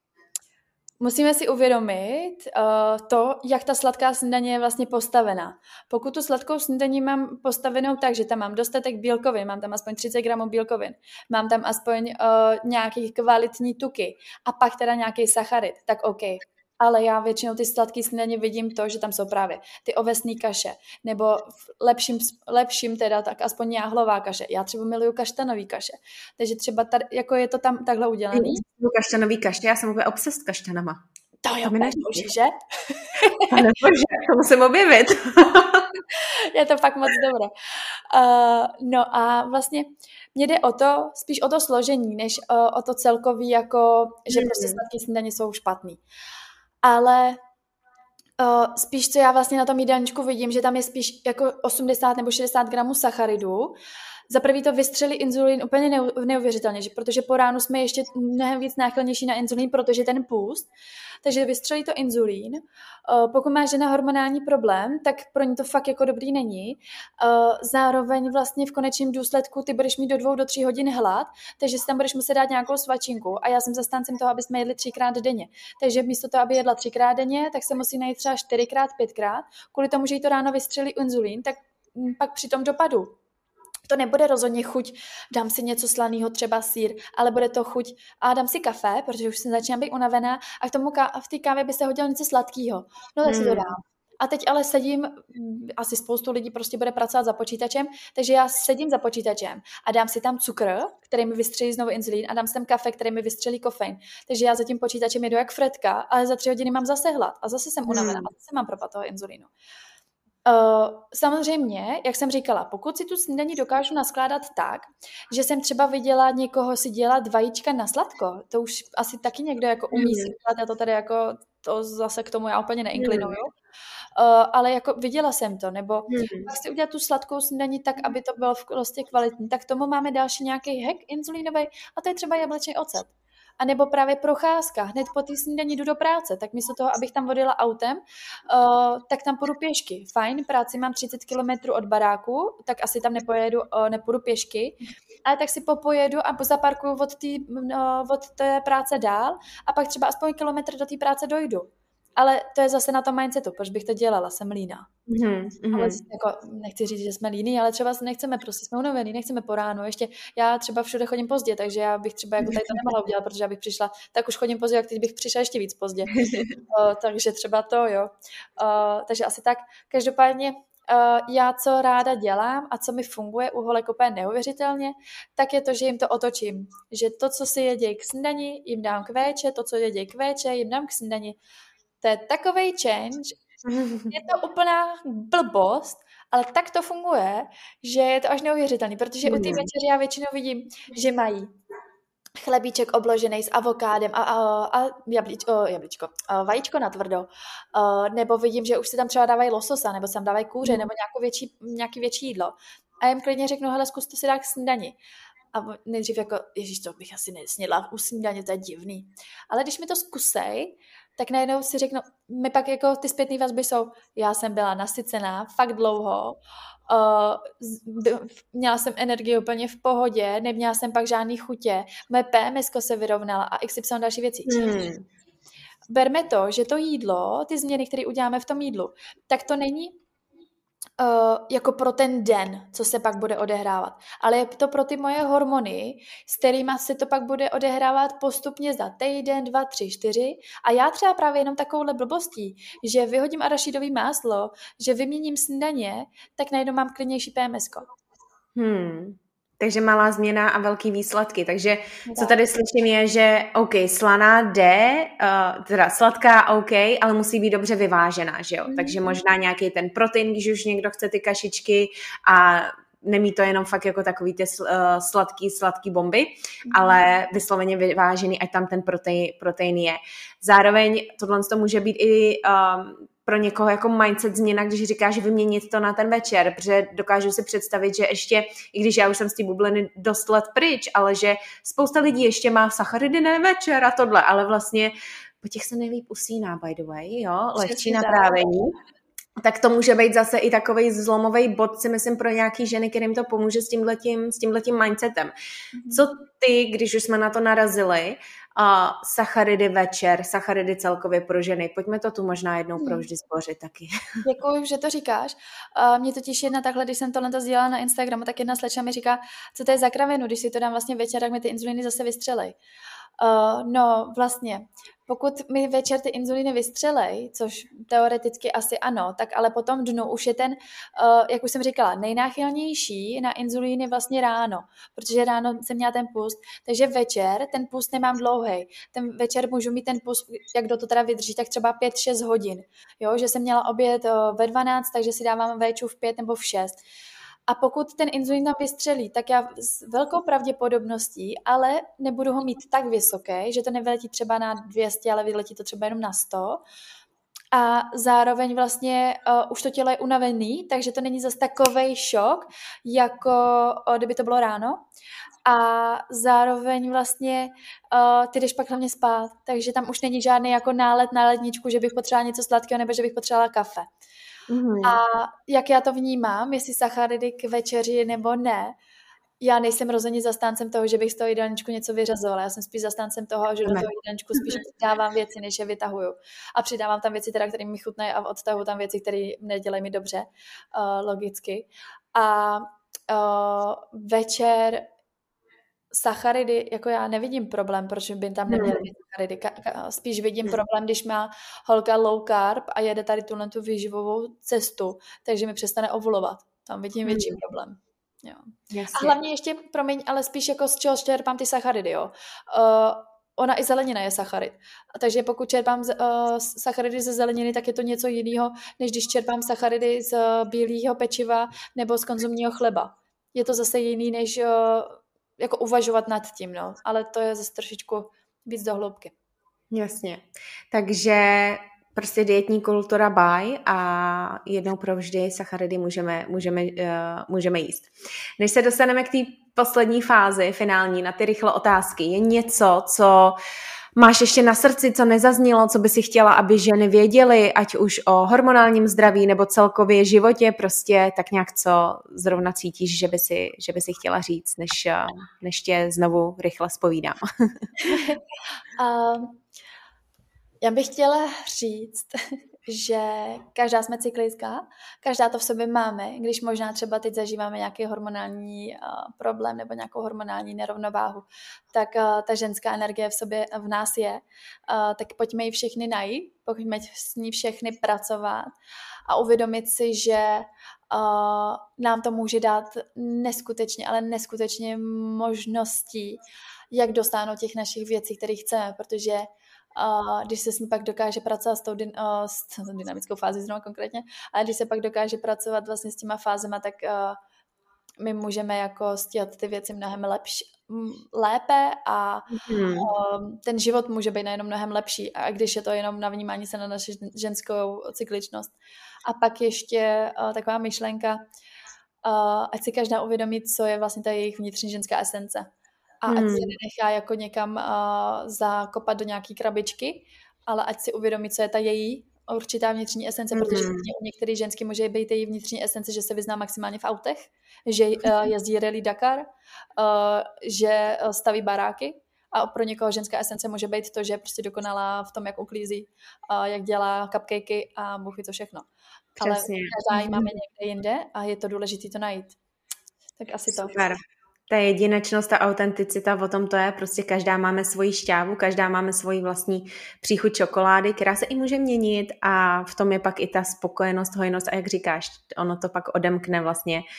musíme si uvědomit uh, to, jak ta sladká snídaně je vlastně postavená. Pokud tu sladkou snídaní mám postavenou tak, že tam mám dostatek bílkovin, mám tam aspoň třicet gramů bílkovin, mám tam aspoň uh, nějaký kvalitní tuky a pak teda nějaký sacharid, tak OK. Ale já většinou ty sladký snídaně vidím to, že tam jsou právě ty ovesný kaše, nebo v lepším, lepším teda tak aspoň jáhlová kaše. Já třeba miluju kaštanový kaše. Takže třeba tady, jako je to tam takhle udělaný. Kaštanový kaše, já jsem úplně obsest kaštanama. To jo, bože, že? Pane bože, to musím objevit. Je to fakt moc dobré. Uh, no a vlastně mně jde o to, spíš o to složení, než uh, o to celkový, jako, že mm. prostě sladký snídaně jsou špatný. Ale uh, spíš, co já vlastně na tom jídelníčku vidím, že tam je spíš jako osmdesát nebo šedesát gramů sacharidů. Za prvý to vystřelí inzulín úplně neu, neuvěřitelně, že, protože po ránu jsme ještě mnohem víc náchylnější na inzulín, protože ten půst, takže vystřelí to inzulín. Uh, pokud má žena hormonální problém, tak pro ní to fakt jako dobrý není. Uh, zároveň vlastně v konečném důsledku ty budeš mít do dvou do tří hodin hlad, takže si tam budeš muset dát nějakou svačinku a já jsem zastáncem toho, aby jsme jedli třikrát denně. Takže místo toho, aby jedla třikrát denně, tak se musí najít třeba čtyřikrát, pětkrát. Kvůli tomu, že jí to ráno vystřelí inzulín, tak pak při tom dopadu to nebude rozhodně chuť, dám si něco slaného, třeba sýr, ale bude to chuť a dám si kafe, protože už jsem začínám být unavená a k tomu ká- v té kávě by se hodilo něco sladkého. No tak hmm. si to dám. A teď ale sedím, asi spoustu lidí prostě bude pracovat za počítačem, takže já sedím za počítačem a dám si tam cukr, který mi vystřelí znovu inzulín a dám si tam kafe, který mi vystřelí kofein. Takže já za tím počítačem jedu jak Fredka, ale za tři hodiny mám zase hlad a zase jsem unavená hmm. a zase mám propad toho inzulínu. Uh, samozřejmě, jak jsem říkala, pokud si tu snídaní dokážu naskládat tak, že jsem třeba viděla někoho si dělat vajíčka na sladko, to už asi taky někdo jako umí mm. si dělat, já to tady jako, to zase k tomu já úplně neinklinuju, mm. uh, ale jako viděla jsem to, nebo mm. pak si udělat tu sladkou snídaní tak, aby to bylo vlastně kvalitní, tak tomu máme další nějaký hack inzulínový a to je třeba jablečný ocet. A nebo právě procházka, hned po té snídani jdu do práce, tak místo toho, abych tam odjela autem, uh, tak tam půjdu pěšky. Fajn, práci mám třicet kilometrů od baráku, tak asi tam nepojedu, uh, nepůjdu pěšky, ale tak si popojedu a zaparkuju od té uh, od té práce dál a pak třeba aspoň kilometr do té práce dojdu. Ale to je zase na tom mindsetu, proč bych to dělala, jsem líná. Mm-hmm. Ale jako, nechci říct, že jsme líní, ale třeba nechceme, prostě jsme unavený, nechceme po ránu. Ještě já třeba všude chodím pozdě, takže já bych třeba jako tady to nemohla udělat, protože já bych přišla, tak už chodím pozdě, jak teď bych přišla ještě víc pozdě. uh, takže třeba to, jo. Uh, takže asi tak. Každopádně Uh, já, co ráda dělám a co mi funguje u holek úplně neuvěřitelně, tak je to, že jim to otočím. Že to, co si jedí k snídani, jim dám k véče, to, co jedí k véče, jim dám k snídani. To je takovej change, je to úplná blbost, ale tak to funguje, že je to až neuvěřitelný, protože u té večeře já většinou vidím, že mají chlebíček obložený s avokádem a, a, a jablíč, o, jablíčko, a vajíčko na tvrdo, a, nebo vidím, že už si tam třeba dávají lososa, nebo si tam dávají kůře, nebo nějakou větší, nějaký větší jídlo. A jim klidně řeknu, hele, zkus to si dát k snídani. A nejdřív jako, ježiš, to bych asi nesnědla u snídaně, to je divný. Ale když mi to zkusej, tak najednou si řeknu, my pak jako ty zpětné vazby jsou, já jsem byla nasycená fakt dlouho, uh, měla jsem energii úplně v pohodě, neměla jsem pak žádný chutě, moje P M S se vyrovnala a x y další věci. Hmm. Berme to, že to jídlo, ty změny, které uděláme v tom jídlu, tak to není Uh, jako pro ten den, co se pak bude odehrávat. Ale je to pro ty moje hormony, s kterými se to pak bude odehrávat postupně za týden, dva, tři, čtyři. A já třeba právě jenom takovouhle blbostí, že vyhodím arašidový máslo, že vyměním snídaně, tak najednou mám klidnější P M S ko. Hmm. Takže malá změna a velký výsledky. Takže co tady slyším je, že OK, slaná jde, uh, teda sladká OK, ale musí být dobře vyvážená, že jo? Mm. Takže možná nějaký ten protein, když už někdo chce ty kašičky a nemí to jenom fakt jako takový ty uh, sladký, sladký bomby, mm. ale vysloveně vyvážený, ať tam ten protein, protein je. Zároveň tohle to může být i um, pro někoho jako mindset změna, když říkáš vyměnit to na ten večer, protože dokážu si představit, že ještě, i když já už jsem z té bubliny dost let pryč, ale že spousta lidí ještě má sacharidy na večer a tohle, ale vlastně po těch se nejlíp usíná, by the way, jo, lehčí na trávení. Tak to může být zase i takovej zlomový bod, si myslím, pro nějaký ženy, kterým to pomůže s tímhletím, s tímhletím mindsetem. Mm-hmm. Co ty, když už jsme na to narazili, uh, sacharidy večer, sacharidy celkově pro ženy, pojďme to tu možná jednou mm. provždy spořit taky. Děkuji, že to říkáš. Uh, mě totiž jedna takhle, když jsem tohle sdílela na Instagramu, tak jedna slečna mi říká, co to je za kravinu, když si to dám vlastně večer, tak mi ty inzuliny zase vystřelej. Uh, no vlastně, pokud mi večer ty inzulíny vystřelej, což teoreticky asi ano, tak ale po tom dnu už je ten, uh, jak už jsem říkala, nejnáchylnější na inzulíny vlastně ráno, protože ráno jsem měla ten pust, takže večer ten pust nemám dlouhej. Ten večer můžu mít ten pust, jak do to teda vydrží, tak třeba pět šest hodin. Jo, že jsem měla oběd uh, ve dvanáct, takže si dávám véču v pět nebo v šest. A pokud ten inzulín tam vystřelí, tak já s velkou pravděpodobností, ale nebudu ho mít tak vysoké, že to nevyletí třeba na dvě stě, ale vyletí to třeba jenom na sto. A zároveň vlastně uh, už to tělo je unavený, takže to není zase takovej šok, jako uh, kdyby to bylo ráno. A zároveň vlastně uh, ty jdeš pak hlavně spát, takže tam už není žádný jako nálet na ledničku, že bych potřebovala něco sladkého nebo že bych potřebovala kafe. Mm. A jak já to vnímám, jestli sacharidy k večeři nebo ne, já nejsem rozhodně zastáncem toho, že bych z toho jídelníčku něco vyřazovala. Já jsem spíš zastáncem toho, že do toho jídelníčku spíš přidávám věci, než je vytahuju. A přidávám tam věci, teda, které mi chutnají a odtahuju tam věci, které nedělají mi dobře, uh, logicky. A uh, večer sacharidy, jako já nevidím problém, proč by tam neměly být sacharidy. Ka- ka- spíš vidím problém, když má holka low carb a jede tady tuhle tu výživovou cestu, takže mi přestane ovulovat. Tam vidím větší problém. Jo. A hlavně ještě, promiň, ale spíš jako z čeho čerpám ty sacharidy, jo. Uh, ona i zelenina je sacharid. A takže pokud čerpám z, uh, sacharidy ze zeleniny, tak je to něco jiného, než když čerpám sacharidy z uh, bílého pečiva nebo z konzumního chleba. Je to zase jiný, než uh, jako uvažovat nad tím, no. Ale to je zase trošičku víc do hloubky. Jasně. Takže prostě dietní kultura bye a jednou provždy sacharidy můžeme, můžeme, uh, můžeme jíst. Než se dostaneme k té poslední fázi, finální, na ty rychlé otázky, je něco, co máš ještě na srdci, co nezaznělo, co by si chtěla, aby ženy věděly, ať už o hormonálním zdraví nebo celkově životě, prostě tak nějak, co zrovna cítíš, že by si, že by si chtěla říct, než, než tě znovu rychle zpovídám. um, já bych chtěla říct, že každá jsme cyklická, každá to v sobě máme, když možná třeba teď zažíváme nějaký hormonální uh, problém nebo nějakou hormonální nerovnováhu, tak uh, ta ženská energie v sobě v nás je, uh, tak pojďme ji všechny najít, pojďme s ní všechny pracovat a uvědomit si, že uh, nám to může dát neskutečně, ale neskutečně možností, jak dosáhnout těch našich věcí, které chceme, protože Uh, když se s ní pak dokáže pracovat s tou dyn, uh, s dynamickou fází zrovna konkrétně, ale když se pak dokáže pracovat vlastně s těma fázema, tak uh, my můžeme jako stíhat ty věci mnohem lepší, lépe a mm. uh, ten život může být nejenom mnohem lepší, a když je to jenom na vnímání se na naši ženskou cykličnost. A pak ještě uh, taková myšlenka, uh, ať si každá uvědomí, co je vlastně ta jejich vnitřní ženská esence. A ať hmm. se nenechá jako někam uh, zakopat do nějaký krabičky, ale ať si uvědomí, co je ta její určitá vnitřní esence, hmm. protože u některých ženský může být její vnitřní esence, že se vyzná maximálně v autech, že uh, jezdí Rally Dakar, uh, že staví baráky, a pro někoho ženská esence může být to, že je prostě dokonalá v tom, jak uklízí, uh, jak dělá cupcakey a bůh ví co všechno. Přesně. Ale každá ji máme někde jinde a je to důležité to najít. Tak asi to. Super. Ta jedinečnost, ta autenticita, o tom to je, prostě každá máme svoji šťávu, každá máme svoji vlastní příchuť čokolády, která se i může měnit a v tom je pak i ta spokojenost, hojnost a jak říkáš, ono to pak odemkne vlastně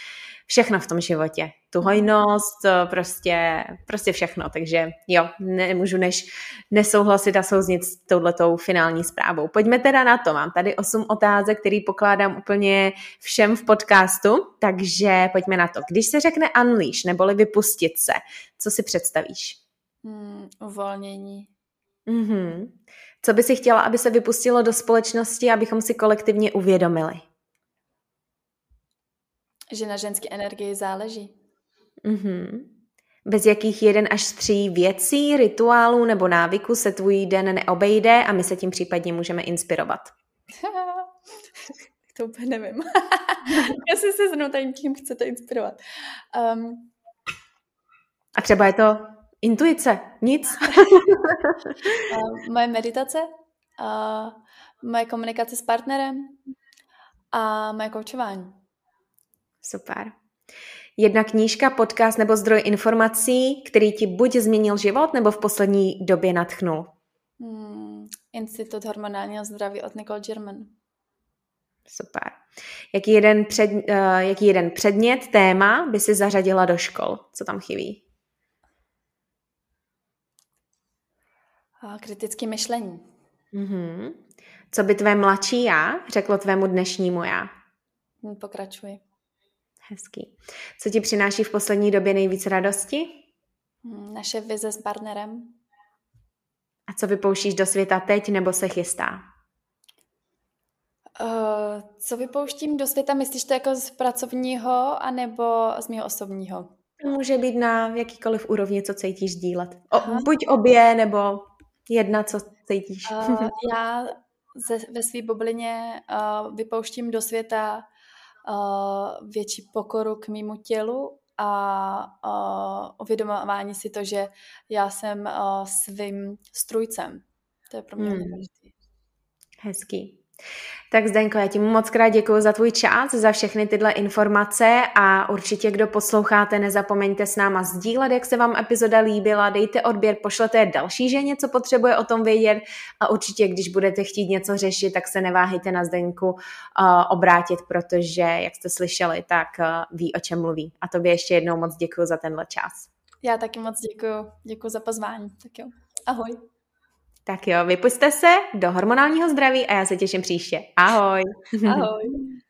všechno v tom životě. Tu hojnost, prostě, prostě všechno. Takže jo, nemůžu než nesouhlasit a souznit s touhletou finální zprávou. Pojďme teda na to. Mám tady osm otázek, které pokládám úplně všem v podcastu, takže pojďme na to. Když se řekne unleash, neboli vypustit se, co si představíš? Hmm, uvolnění. Mm-hmm. Co by si chtěla, aby se vypustilo do společnosti, abychom si kolektivně uvědomili? Že na ženské energii záleží. Mm-hmm. Bez jakých jeden až tří věcí, rituálů nebo návyků se tvůj den neobejde a my se tím případně můžeme inspirovat? To úplně nevím. Jestli se znovu tady tím chcete inspirovat. Um, a třeba je to intuice, nic. uh, moje meditace, uh, moje komunikace s partnerem a moje koučování. Super. Jedna knížka, podcast nebo zdroj informací, který ti buď změnil život, nebo v poslední době nadchnul? Hmm, Institut hormonálního zdraví od Nicole German. Super. Jaký jeden, před, uh, jaký jeden předmět, téma by si zařadila do škol? Co tam chybí? Uh, kritické myšlení. Mm-hmm. Co by tvé mladší já řeklo tvému dnešnímu já? Pokračuji. Hezký. Co ti přináší v poslední době nejvíc radosti? Naše vize s partnerem. A co vypouštíš do světa teď nebo se chystá? Uh, co vypouštím do světa, myslíš to jako z pracovního anebo z mého osobního? Může být na jakýkoliv úrovni, co cítíš sdílet. O, buď obě, nebo jedna, co cítíš. Uh, já ze, ve své bublině uh, vypouštím do světa uh, větší pokoru k mému tělu a uh, uvědomování si to, že já jsem uh, svým strůjcem. To je pro mě hmm. důležité. Hezký. Tak Zdenko, já ti moc krát děkuji za tvůj čas, za všechny tyhle informace a určitě, kdo posloucháte, nezapomeňte s náma sdílet, jak se vám epizoda líbila, dejte odběr, pošlete další ženě, co potřebuje o tom vědět a určitě, když budete chtít něco řešit, tak se neváhejte na Zdenku uh, obrátit, protože, jak jste slyšeli, tak uh, ví, o čem mluví. A tobě ještě jednou moc děkuji za tenhle čas. Já taky moc děkuji. Děkuji za pozvání. Tak jo, ahoj. Tak jo, vypusťte se do hormonálního zdraví a já se těším příště. Ahoj. Ahoj.